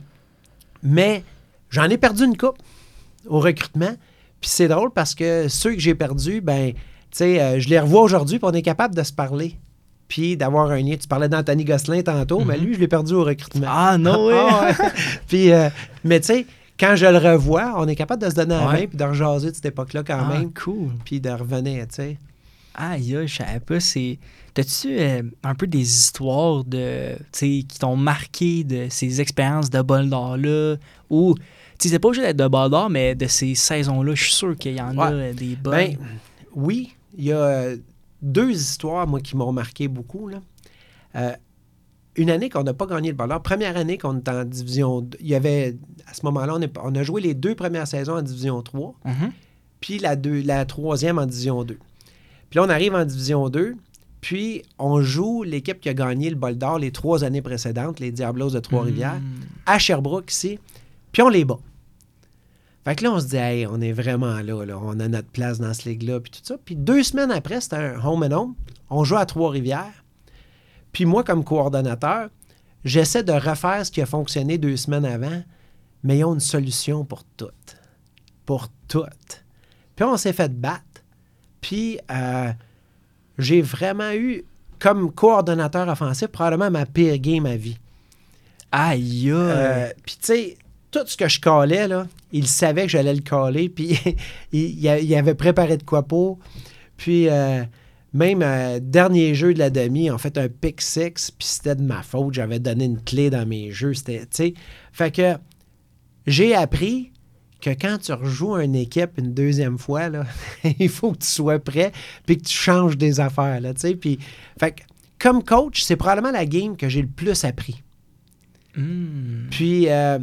mais j'en ai perdu une coupe au recrutement. Puis c'est drôle parce que ceux que j'ai perdus, ben, tu sais, euh, je les revois aujourd'hui, puis on est capable de se parler. Puis d'avoir un lien. Tu parlais d'Anthony Gosselin tantôt, mais Mhm. lui, je l'ai perdu au recrutement. Ah, non, ouais. Ah ouais. Puis, euh, mais tu sais, quand je le revois, on est capable de se donner la Ouais. main puis de rejaser de cette époque-là quand Ah, même, cool. puis de revenir, tu sais. Aïe, aïe, je savais pas. C'est... T'as-tu euh, un peu des histoires de, tu sais, qui t'ont marqué de ces expériences de bol d'or-là? Ou, tu sais, c'est pas obligé d'être de bol d'or, mais de ces saisons-là, je suis sûr qu'il y en a Ouais. euh, des bonnes. Ben, oui, il y a euh, deux histoires, moi, qui m'ont marqué beaucoup, là. Euh, une année qu'on n'a pas gagné le ballon. Première année qu'on était en Division deux. Il y avait, à ce moment-là, on, est- on a joué les deux premières saisons en Division trois, Mhm. puis la, deux, la troisième en Division deux. Puis là, on arrive en Division deux, puis on joue l'équipe qui a gagné le bol d'or les trois années précédentes, les Diablos de Trois-Rivières, Mm. à Sherbrooke ici, puis on les bat. Fait que là, on se dit, hey, on est vraiment là, là, on a notre place dans ce ligue-là, puis tout ça. Puis deux semaines après, c'était un home and home, on joue à Trois-Rivières. Puis moi, comme coordonnateur, j'essaie de refaire ce qui a fonctionné deux semaines avant, mais ils ont une solution pour tout. Pour tout. Puis on s'est fait battre. Puis euh, j'ai vraiment eu, comme coordonnateur offensif, probablement ma pire game à vie. Aïe, aïe. Euh, puis tu sais, tout ce que je calais, là, il savait que j'allais le caler, puis il, il a- il avait préparé de quoi pour. Puis euh, même euh, dernier jeu de la demi, on fait un pick six, puis c'était de ma faute, j'avais donné une clé dans mes jeux, c'était, tu sais. Fait que j'ai appris que quand tu rejoues une équipe une deuxième fois, là, il faut que tu sois prêt, puis que tu changes des affaires, là, tu sais. Puis, fait que, comme coach, c'est probablement la game que j'ai le plus appris. Mm. Puis, euh,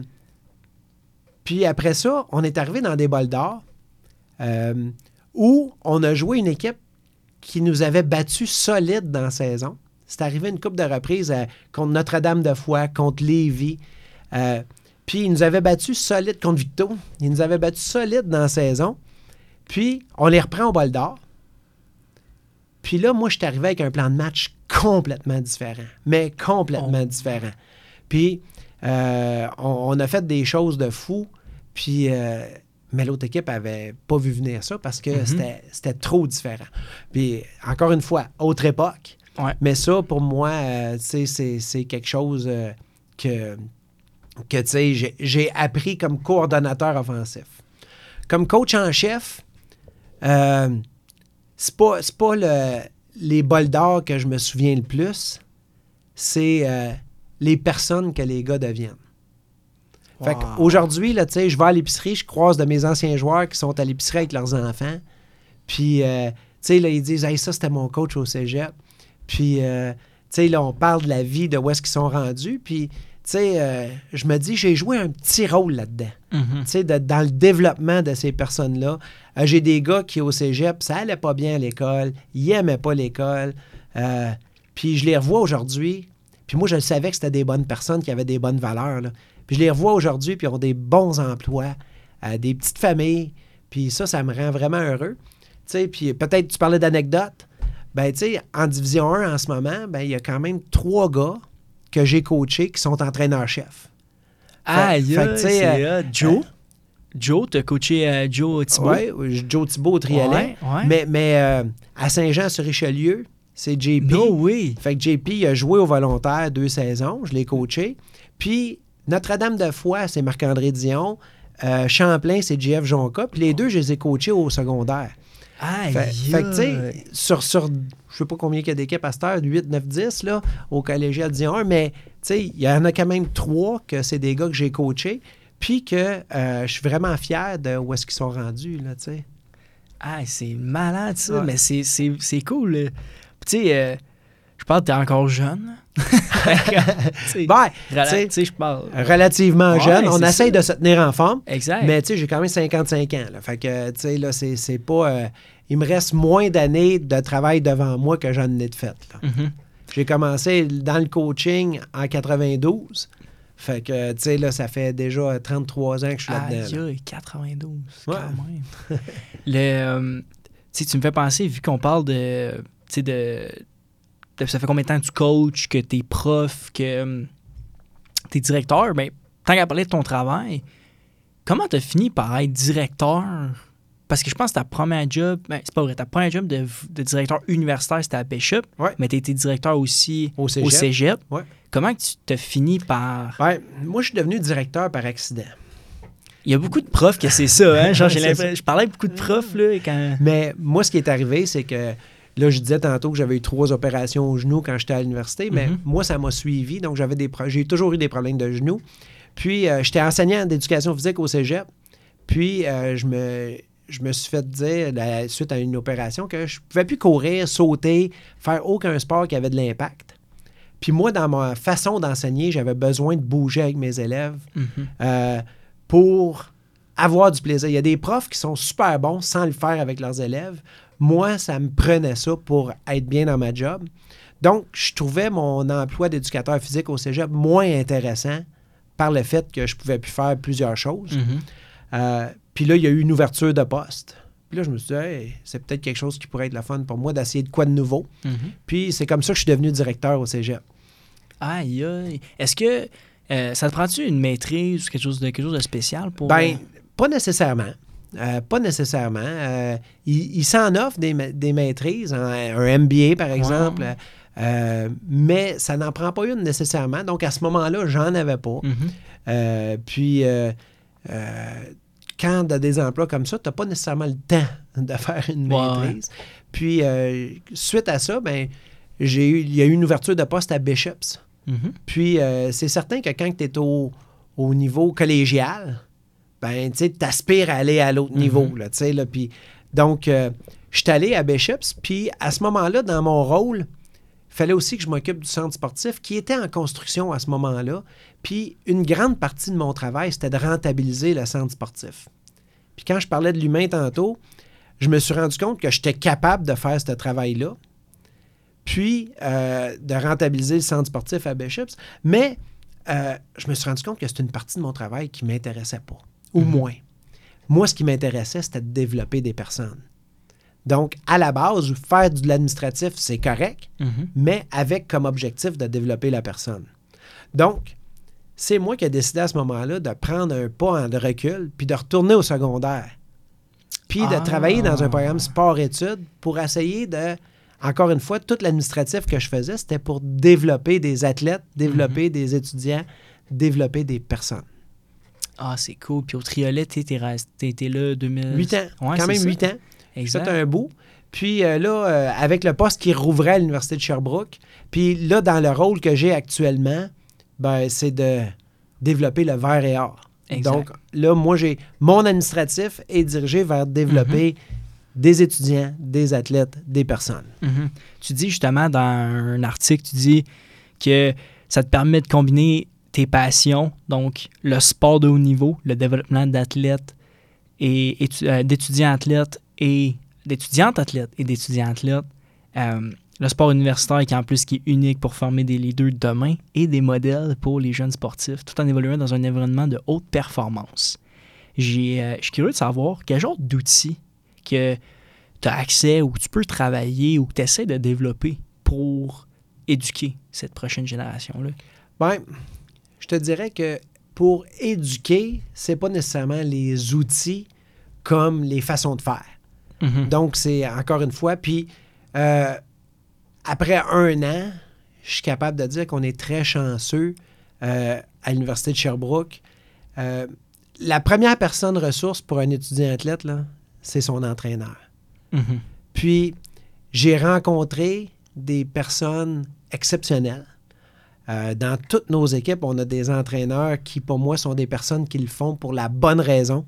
puis après ça, on est arrivé dans des bols d'or euh, où on a joué une équipe qui nous avait battus solides dans la saison. C'est arrivé une couple de reprises euh, contre Notre-Dame-de-Foix, contre Lévis. Euh, puis ils nous avaient battus solides contre Victo. Ils nous avaient battus solides dans la saison. Puis on les reprend au bol d'or. Puis là, moi, je suis arrivé avec un plan de match complètement différent. Mais complètement Oh. différent. Puis, euh, on, on a fait des choses de fou. Puis, euh, mais l'autre équipe avait pas vu venir ça parce que Mhm. c'était, c'était trop différent. Puis, encore une fois, autre époque. Ouais. Mais ça, pour moi, euh, tu sais, c'est, c'est quelque chose euh, que, que tu sais, j'ai, j'ai appris comme coordonnateur offensif. Comme coach en chef, euh, c'est pas, c'est pas le, les bols d'or que je me souviens le plus, c'est euh, les personnes que les gars deviennent. Fait Wow. qu'aujourd'hui, là, tu sais, je vais à l'épicerie, je croise de mes anciens joueurs qui sont à l'épicerie avec leurs enfants. Puis, euh, tu sais, là, ils disent « Hey, ça, c'était mon coach au cégep. » Puis, euh, tu sais, là, on parle de la vie, de où est-ce qu'ils sont rendus. Puis, tu sais, euh, je me dis, j'ai joué un petit rôle là-dedans. Mhm. Tu sais, de- dans le développement de ces personnes-là. Euh, j'ai des gars qui, au cégep, ça allait pas bien à l'école, ils aimaient pas l'école. Euh, puis je les revois aujourd'hui. Puis moi, je le savais que c'était des bonnes personnes qui avaient des bonnes valeurs, là. Puis je les revois aujourd'hui, puis ils ont des bons emplois, euh, des petites familles. Puis ça, ça me rend vraiment heureux. sais, puis peut-être tu parlais d'anecdotes. Ben, tu sais, en Division un en ce moment, ben, il y a quand même trois gars que j'ai coachés qui sont entraîneurs-chefs. Ah, Fait- fait que, tu sais, c'est euh, hot. Joe? Joe, t'as coaché euh, Joe Thibault? Oui, Joe Thibault au Triolet. Ouais, ouais. Mais, mais euh, à Saint-Jean-sur-Richelieu, c'est J P. No way! Fait que J P il a joué au volontaire deux saisons, je l'ai coaché. Puis Notre-Dame-de-Foy, c'est Marc-André Dion. Euh, Champlain, c'est J F Jonca. Puis les deux, je les ai coachés au secondaire. Aïe! Fait, fait que, tu sais, sur, sur je sais pas combien il y a d'équipes à cette heure, huit, neuf, dix, là, au collégial Dion un, mais, tu sais, il y en a quand même trois que c'est des gars que j'ai coachés, puis que euh, je suis vraiment fier de où est-ce qu'ils sont rendus, là, tu sais. Ah, c'est malade, ça. Ouais. Mais c'est, c'est, c'est cool. là. Tu sais, euh, je parle que t'es encore jeune. Tu sais, Ben, rela- tu sais, tu sais, je parle. relativement Ouais, jeune. On c'est essaye ça. de se tenir en forme. Exact. Mais tu sais, j'ai quand même cinquante-cinq ans. Là. Fait que, tu sais, là, c'est, c'est pas... euh, il me reste moins d'années de travail devant moi que j'en ai de fait. Là. Mhm. J'ai commencé dans le coaching en quatre-vingt-douze. Fait que, tu sais, là, ça fait déjà trente-trois ans que je suis là-dedans. Aïe, aïe, quatre-vingt-douze, Ouais. quand même. Le, euh, tu sais, tu me fais penser, vu qu'on parle de, tu sais, de, de- ça fait combien de temps que tu coaches, que t'es prof, que hum, t'es directeur, ben, tant qu'à parler de ton travail, comment t'as fini par être directeur? Parce que je pense que ta première job, ben, c'est pas vrai, ta première job de, de directeur universitaire, c'était à Bishop, Ouais. mais t'as été directeur aussi Au cégep. au cégep. Ouais. Comment que tu t'as fini par... Ouais, moi, je suis devenu directeur par accident. Il y a beaucoup de profs que c'est ça, hein? Genre, j'ai C'est l'impression... Je parlais avec beaucoup de profs, là, et quand... Mais moi, ce qui est arrivé, c'est que là, je disais tantôt que j'avais eu trois opérations au genou quand j'étais à l'université, mais Mhm. moi, ça m'a suivi. Donc, j'avais des pro- j'ai toujours eu des problèmes de genoux. Puis, euh, j'étais enseignant d'éducation physique au cégep. Puis, euh, je me... Je me suis fait dire, la- suite à une opération, que je ne pouvais plus courir, sauter, faire aucun sport qui avait de l'impact. Puis moi, dans ma façon d'enseigner, j'avais besoin de bouger avec mes élèves Mhm. euh, pour avoir du plaisir. Il y a des profs qui sont super bons sans le faire avec leurs élèves. Moi, ça me prenait ça pour être bien dans ma job. Donc, je trouvais mon emploi d'éducateur physique au cégep moins intéressant par le fait que je ne pouvais plus faire plusieurs choses. Mhm. Euh, puis là, il y a eu une ouverture de poste. Puis là, je me suis dit, hey, c'est peut-être quelque chose qui pourrait être le fun pour moi d'essayer de quoi de nouveau. Mhm. Puis c'est comme ça que je suis devenu directeur au cégep. Aïe, aïe. Est-ce que euh, ça te prend-tu une maîtrise ou quelque chose de, quelque chose de spécial pour... Ben, pas nécessairement. Euh, pas nécessairement. Euh, il il s'en offre des, ma- des maîtrises, un, un M B A par exemple, Ouais. euh, mais ça n'en prend pas une nécessairement. Donc à ce moment-là, j'en avais pas. Mhm. Euh, puis euh, euh, quand tu as des emplois comme ça, tu n'as pas nécessairement le temps de faire une Ouais. maîtrise. Puis euh, suite à ça, ben, j'ai eu, il y a eu une ouverture de poste à Bishops. Mhm. Puis euh, c'est certain que quand tu es au, au niveau collégial, ben, tu sais, t'aspires à aller à l'autre Mhm. niveau, là, tu sais, là, puis donc, euh, je suis allé à Bishops, puis à ce moment-là, dans mon rôle, il fallait aussi que je m'occupe du centre sportif qui était en construction à ce moment-là, puis une grande partie de mon travail, c'était de rentabiliser le centre sportif. Puis quand je parlais de l'humain tantôt, je me suis rendu compte que j'étais capable de faire ce travail-là, puis euh, de rentabiliser le centre sportif à Bishops, mais euh, je me suis rendu compte que c'était une partie de mon travail qui ne m'intéressait pas, ou Mhm. moins. Moi, ce qui m'intéressait, c'était de développer des personnes. Donc, à la base, faire de l'administratif, c'est correct, Mhm. mais avec comme objectif de développer la personne. Donc, c'est moi qui ai décidé à ce moment-là de prendre un pas en de recul, puis de retourner au secondaire, puis Ah. de travailler dans un programme sport-études pour essayer de, encore une fois, tout l'administratif que je faisais, c'était pour développer des athlètes, développer des étudiants, développer des personnes. Ah, c'est cool. Puis au Triolet, tu étais resté t'es là deux mille... Huit ans, Ouais, quand c'est même ça. huit ans. J'ai Exact. fait un bout. Puis euh, là, euh, avec le poste qui rouvrait à l'Université de Sherbrooke, puis là, dans le rôle que j'ai actuellement, ben, c'est de développer le vert et or. Exact. Donc là, moi, j'ai mon administratif est dirigé vers développer des étudiants, des athlètes, des personnes. Mhm. Tu dis justement dans un article, tu dis que ça te permet de combiner tes passions, donc le sport de haut niveau, le développement d'athlètes et étu- euh, d'étudiants athlètes et d'étudiantes athlètes et d'étudiants athlètes, euh, le sport universitaire qui en plus qui est unique pour former des leaders de demain et des modèles pour les jeunes sportifs, tout en évoluant dans un environnement de haute performance. J'ai, euh, je suis curieux de savoir quel genre d'outils que tu as accès ou que tu peux travailler ou que tu essaies de développer pour éduquer cette prochaine génération-là? Bien, je te dirais que pour éduquer, c'est pas nécessairement les outils comme les façons de faire. Mm-hmm. Donc, c'est encore une fois, puis euh, après un an, je suis capable de dire qu'on est très chanceux euh, à l'Université de Sherbrooke. Euh, la première personne ressource pour un étudiant athlète, là, c'est son entraîneur. Mm-hmm. Puis, j'ai rencontré des personnes exceptionnelles. Euh, dans toutes nos équipes, on a des entraîneurs qui, pour moi, sont des personnes qui le font pour la bonne raison.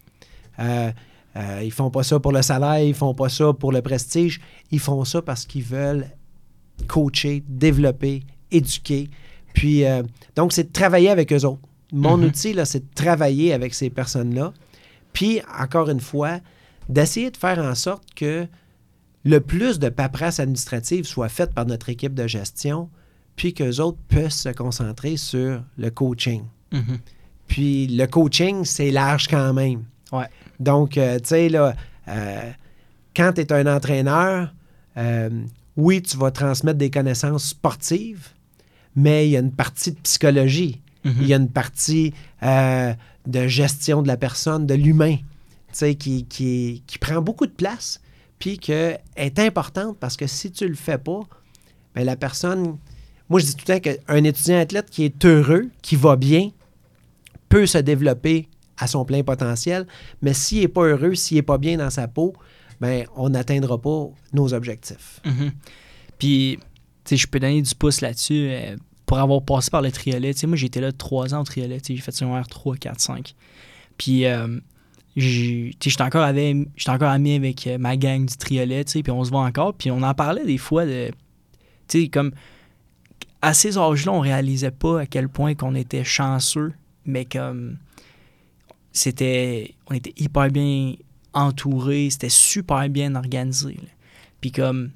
Euh, euh, ils font pas ça pour le salaire, ils font pas ça pour le prestige. Ils font ça parce qu'ils veulent coacher, développer, éduquer. Puis, euh, donc, c'est de travailler avec eux autres. Mon Mm-hmm. outil, là, c'est de travailler avec ces personnes-là. Puis, encore une fois, d'essayer de faire en sorte que le plus de paperasse administrative soit faite par notre équipe de gestion, puis qu'eux autres puissent se concentrer sur le coaching. Mm-hmm. Puis le coaching, c'est large quand même. Ouais. Donc, euh, tu sais, là, euh, quand tu es un entraîneur, euh, oui, tu vas transmettre des connaissances sportives, mais il y a une partie de psychologie. Mm-hmm. Il y a une partie euh, de gestion de la personne, de l'humain, tu sais, qui, qui, qui prend beaucoup de place, puis qui est importante parce que si tu le fais pas, bien, la personne... Moi, je dis tout le temps qu'un étudiant athlète qui est heureux, qui va bien, peut se développer à son plein potentiel, mais s'il n'est pas heureux, s'il n'est pas bien dans sa peau, bien, on n'atteindra pas nos objectifs. Mm-hmm. Puis, tu sais, je peux donner du pouce là-dessus. Euh, pour avoir passé par le triolet, tu sais, moi, j'ai été là trois ans au triolet, tu sais, j'ai fait secondaire trois, quatre, cinq. Puis, euh, j'ai, tu sais, j'étais encore, avec, j'étais encore ami avec euh, ma gang du triolet, tu sais, puis on se voit encore, puis on en parlait des fois de, tu sais, comme, à ces âges-là, on réalisait pas à quel point qu'on était chanceux, mais comme, c'était, on était hyper bien entourés, c'était super bien organisé, là. Puis comme,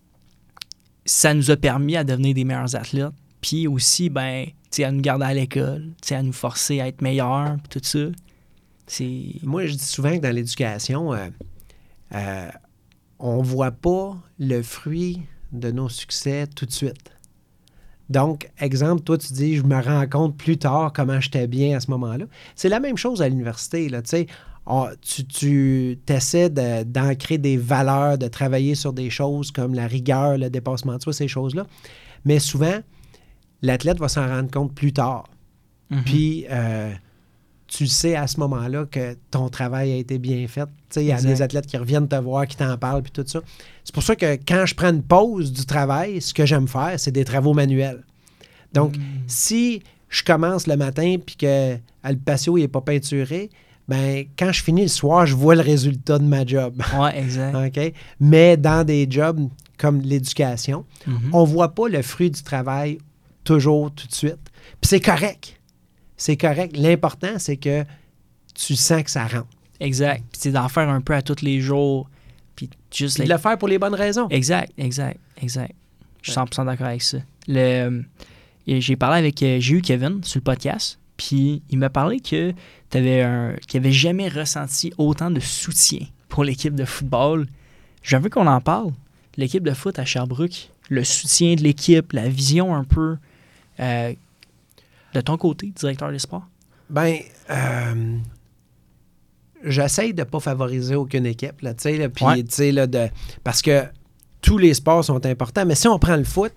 ça nous a permis à devenir des meilleurs athlètes, puis aussi, ben, tu sais, à nous garder à l'école, tu sais, à nous forcer à être meilleurs, puis tout ça. C'est... Moi, je dis souvent que dans l'éducation, euh, euh, on ne voit pas le fruit de nos succès tout de suite. Donc, exemple, toi, tu dis, je me rends compte plus tard comment j'étais bien à ce moment-là. C'est la même chose à l'université, là, tu sais. On, tu tu essaies de, d'ancrer des valeurs, de travailler sur des choses comme la rigueur, le dépassement de soi, ces choses-là. Mais souvent, l'athlète va s'en rendre compte plus tard. Mm-hmm. Puis, euh, tu sais à ce moment-là que ton travail a été bien fait. Tu sais, il y a des athlètes qui reviennent te voir, qui t'en parlent, puis tout ça. C'est pour ça que quand je prends une pause du travail, ce que j'aime faire, c'est des travaux manuels. Donc, mm. si je commence le matin puis que le patio n'est pas peinturé, ben quand je finis le soir, je vois le résultat de ma job. Oui, exact. OK? Mais dans des jobs comme l'éducation, mm-hmm. on ne voit pas le fruit du travail toujours tout de suite. Puis c'est correct. C'est correct. L'important, c'est que tu sens que ça rentre. Exact. Puis c'est d'en faire un peu à tous les jours. Puis juste... Puis de le faire pour les bonnes raisons. Exact, exact, exact. Je suis cent pour cent d'accord avec ça. Le, j'ai parlé avec... J'ai eu Kevin sur le podcast, puis il m'a parlé que t'avais un, qu'il n'avait jamais ressenti autant de soutien pour l'équipe de football. Je veux qu'on en parle. L'équipe de foot à Sherbrooke, le soutien de l'équipe, la vision un peu... Euh, de ton côté, directeur des sports? Bien, euh, j'essaye de ne pas favoriser aucune équipe, là, tu sais, là, puis, ouais. tu sais, là, de, parce que tous les sports sont importants, mais si on prend le foot,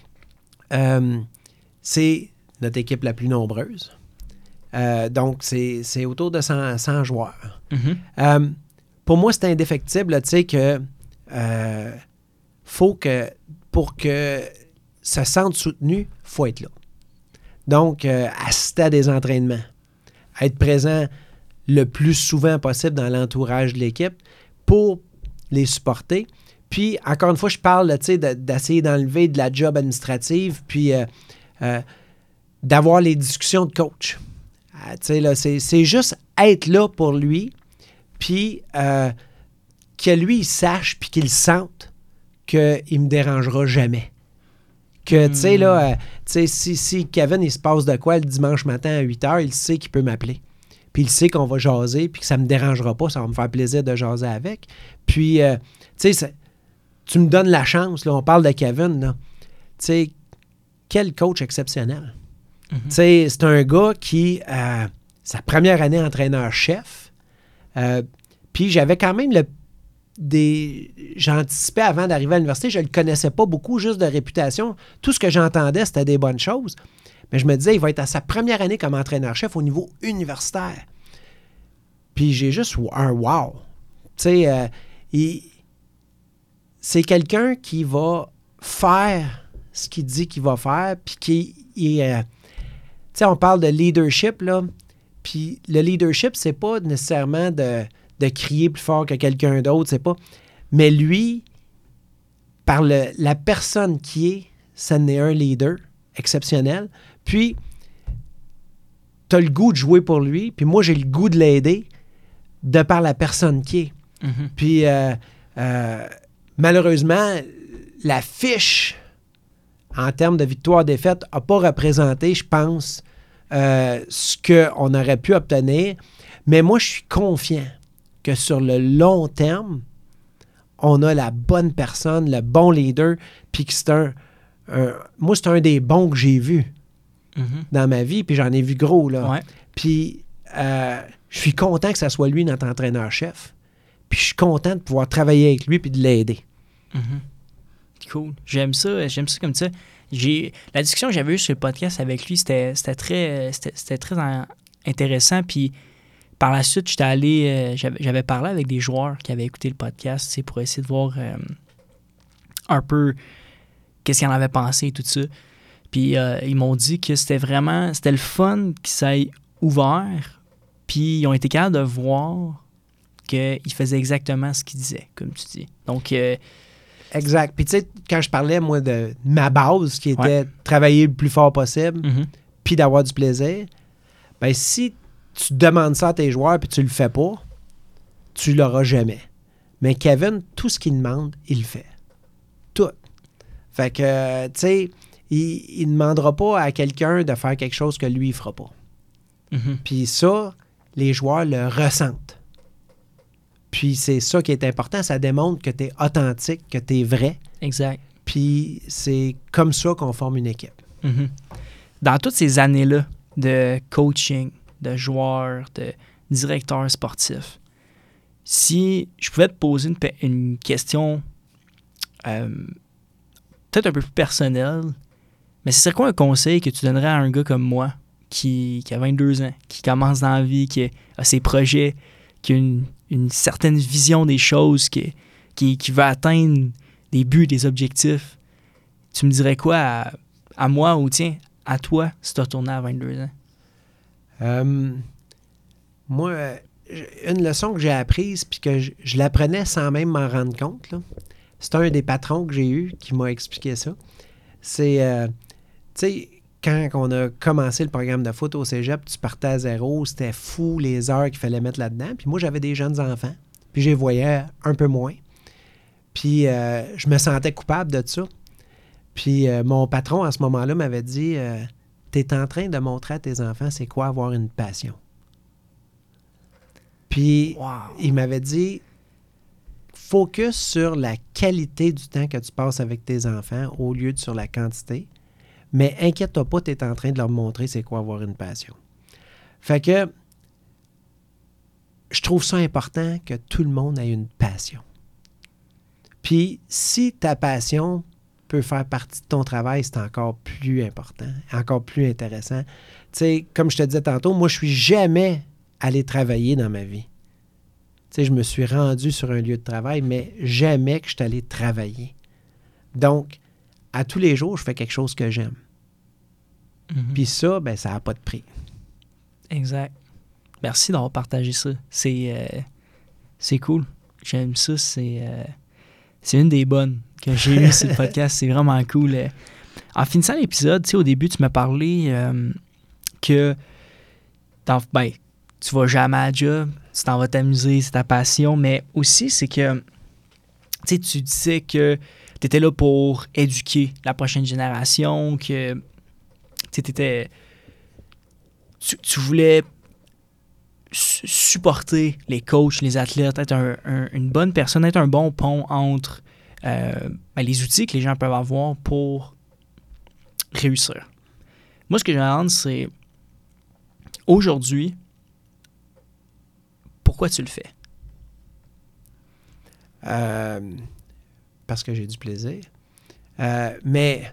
euh, c'est notre équipe la plus nombreuse. Euh, donc, c'est, c'est autour de cent, cent joueurs. Mm-hmm. Euh, pour moi, c'est indéfectible, tu sais, que euh, faut que, pour que se sente soutenu, il faut être là. Donc, euh, assister à des entraînements, être présent le plus souvent possible dans l'entourage de l'équipe pour les supporter. Puis, encore une fois, je parle là, de, d'essayer d'enlever de la job administrative, puis euh, euh, d'avoir les discussions de coach. Euh, là, c'est, c'est juste être là pour lui, puis euh, que lui, il sache, puis qu'il sente qu'il ne me dérangera jamais. Que, tu sais, là, euh, tu sais, si, si Kevin, il se passe de quoi le dimanche matin à huit heures, il sait qu'il peut m'appeler. puis il sait qu'on va jaser, puis que ça me dérangera pas, ça va me faire plaisir de jaser avec. Puis, euh, tu sais, tu me donnes la chance, là, on parle de Kevin, là. Tu sais, quel coach exceptionnel. Mm-hmm. Tu sais, c'est un gars qui, euh, sa première année entraîneur-chef, euh, puis j'avais quand même le des... J'anticipais avant d'arriver à l'université, je ne le connaissais pas beaucoup, juste de réputation. Tout ce que j'entendais, c'était des bonnes choses. Mais je me disais, il va être à sa première année comme entraîneur-chef au niveau universitaire. Puis j'ai juste un wow. Tu sais, euh, il... c'est quelqu'un qui va faire ce qu'il dit qu'il va faire, puis qui... Il, euh... tu sais, on parle de leadership, là. Puis le leadership, c'est pas nécessairement de... de crier plus fort que quelqu'un d'autre, c'est pas... Mais lui, par le, la personne qui est, ça n'est un leader exceptionnel. Puis, tu as le goût de jouer pour lui, puis moi, j'ai le goût de l'aider de par la personne qui est. Mm-hmm. Puis, euh, euh, malheureusement, la fiche, en termes de victoire-défaite, n'a pas représenté, je pense, euh, ce qu'on aurait pu obtenir. Mais moi, je suis confiant que sur le long terme, on a la bonne personne, le bon leader, puis que c'est un, un... Moi, c'est un des bons que j'ai vus mm-hmm. dans ma vie, puis j'en ai vu gros, là. Ouais. Puis, euh, je suis content que ça soit lui, notre entraîneur-chef. Puis, je suis content de pouvoir travailler avec lui puis de l'aider. Mm-hmm. Cool. J'aime ça. J'aime ça comme ça. J'ai... La discussion que j'avais eue sur le podcast avec lui, c'était, c'était très, c'était, c'était très en... intéressant, puis par la suite, j'étais allé, euh, j'avais, j'avais parlé avec des joueurs qui avaient écouté le podcast pour essayer de voir euh, un peu qu'est-ce qu'ils en avaient pensé et tout ça. Puis euh, ils m'ont dit que c'était vraiment, c'était le fun qu'ils s'aient ouvert, puis ils ont été capables de voir qu'ils faisaient exactement ce qu'ils disaient, comme tu dis. Donc, euh, exact. Puis tu sais, quand je parlais, moi, de ma base, qui était ouais. travailler le plus fort possible, mm-hmm. puis d'avoir du plaisir, bien, si tu demandes ça à tes joueurs puis tu le fais pas, tu l'auras jamais. Mais Kevin, tout ce qu'il demande, il le fait. Tout. Fait que, tu sais, il ne demandera pas à quelqu'un de faire quelque chose que lui, il fera pas. Mm-hmm. Puis ça, les joueurs le ressentent. Puis c'est ça qui est important. Ça démontre que tu es authentique, que tu es vrai. Exact. Puis c'est comme ça qu'on forme une équipe. Mm-hmm. Dans toutes ces années-là de coaching, de joueur, de directeur sportif, si je pouvais te poser une, une question euh, peut-être un peu plus personnelle, mais ce serait quoi un conseil que tu donnerais à un gars comme moi qui, qui a vingt-deux ans, qui commence dans la vie, qui a ses projets, qui a une, une certaine vision des choses, qui, qui, qui veut atteindre des buts, des objectifs? Tu me dirais quoi à, à moi ou tiens, à toi si tu as tourné à vingt-deux ans? Euh, moi, une leçon que j'ai apprise, puis que je, je l'apprenais sans même m'en rendre compte, là, c'est un des patrons que j'ai eu qui m'a expliqué ça. C'est, euh, tu sais, quand on a commencé le programme de foot au cégep, tu partais à zéro, c'était fou les heures qu'il fallait mettre là-dedans. Puis moi, j'avais des jeunes enfants, puis je les voyais un peu moins. Puis euh, je me sentais coupable de ça. Puis euh, mon patron, à ce moment-là, m'avait dit... Euh, tu es en train de montrer à tes enfants c'est quoi avoir une passion. Puis, wow. Il m'avait dit, focus sur la qualité du temps que tu passes avec tes enfants au lieu de sur la quantité. Mais inquiète-toi pas, tu es en train de leur montrer c'est quoi avoir une passion. Fait que, je trouve ça important que tout le monde ait une passion. Puis, si ta passion peut faire partie de ton travail, c'est encore plus important, encore plus intéressant. Tu sais, comme je te disais tantôt, moi, je suis jamais allé travailler dans ma vie. Tu sais, je me suis rendu sur un lieu de travail, mais jamais que je suis allé travailler. Donc, à tous les jours, je fais quelque chose que j'aime. Mm-hmm. Puis ça, ben, ça n'a pas de prix. Exact. Merci d'avoir partagé ça. C'est, euh, c'est cool. J'aime ça. C'est, euh, c'est une des bonnes que j'ai eues sur le podcast. C'est vraiment cool. En finissant l'épisode, tu sais, au début, tu m'as parlé euh, que dans, ben, tu vas jamais à la job, tu t'en vas t'amuser, c'est ta passion, mais aussi, c'est que tu sais, tu disais que tu étais là pour éduquer la prochaine génération, que tu étais... Tu, tu voulais su- supporter les coachs, les athlètes, être un- un- une bonne personne, être un bon pont entre euh, ben, les outils que les gens peuvent avoir pour réussir. Moi, ce que je me demande, c'est aujourd'hui, pourquoi tu le fais? Euh, parce que j'ai du plaisir. Euh, mais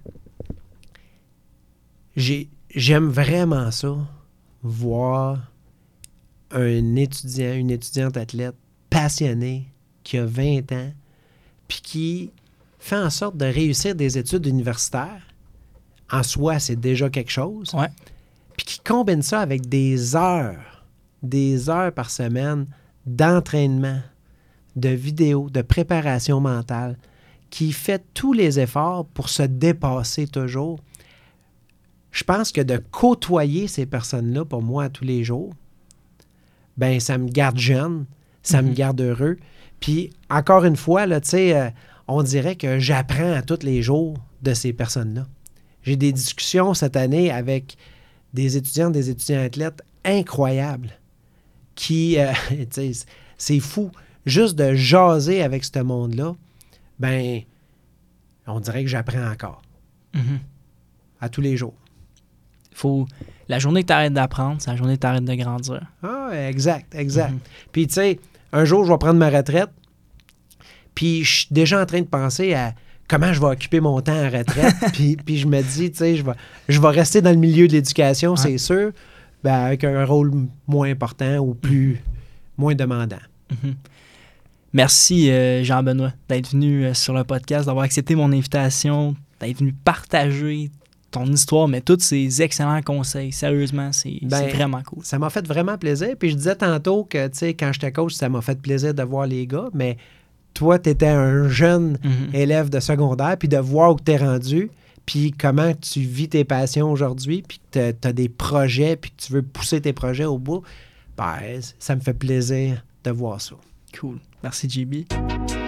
j'ai, j'aime vraiment ça, voir un étudiant, une étudiante athlète passionnée qui a vingt ans, puis qui fait en sorte de réussir des études universitaires. En soi, c'est déjà quelque chose. Ouais. Puis qui combine ça avec des heures, des heures par semaine d'entraînement, de vidéos, de préparation mentale, qui fait tous les efforts pour se dépasser toujours. Je pense que de côtoyer ces personnes-là, pour moi, tous les jours, ben ça me garde jeune, ça mm-hmm. me garde heureux. Puis, encore une fois, là, tu sais, euh, on dirait que j'apprends à tous les jours de ces personnes-là. J'ai des discussions cette année avec des étudiants, des étudiants athlètes incroyables qui, euh, tu sais, c'est fou. Juste de jaser avec ce monde-là, ben, on dirait que j'apprends encore. Mm-hmm. À tous les jours. Faut, la journée que tu arrêtes d'apprendre, c'est la journée que tu arrêtes de grandir. Ah, exact, exact. Mm-hmm. Puis, tu sais, un jour, je vais prendre ma retraite, puis je suis déjà en train de penser à comment je vais occuper mon temps en retraite. puis, puis je me dis, tu sais, je vais, je vais rester dans le milieu de l'éducation, ouais. c'est sûr, ben, avec un rôle moins important ou plus, mm-hmm. moins demandant. Mm-hmm. Merci, euh, Jean-Benoît, d'être venu euh, sur le podcast, d'avoir accepté mon invitation, d'être venu partager ton histoire, mais tous ces excellents conseils. Sérieusement, c'est, ben, c'est vraiment cool. Ça m'a fait vraiment plaisir. Puis je disais tantôt que, tu sais, quand j'étais coach, ça m'a fait plaisir de voir les gars, mais toi, tu étais un jeune mm-hmm. élève de secondaire, puis de voir où tu es rendu, puis comment tu vis tes passions aujourd'hui, puis que tu as des projets, puis que tu veux pousser tes projets au bout, ben, ça me fait plaisir de voir ça. Cool. Merci, J B.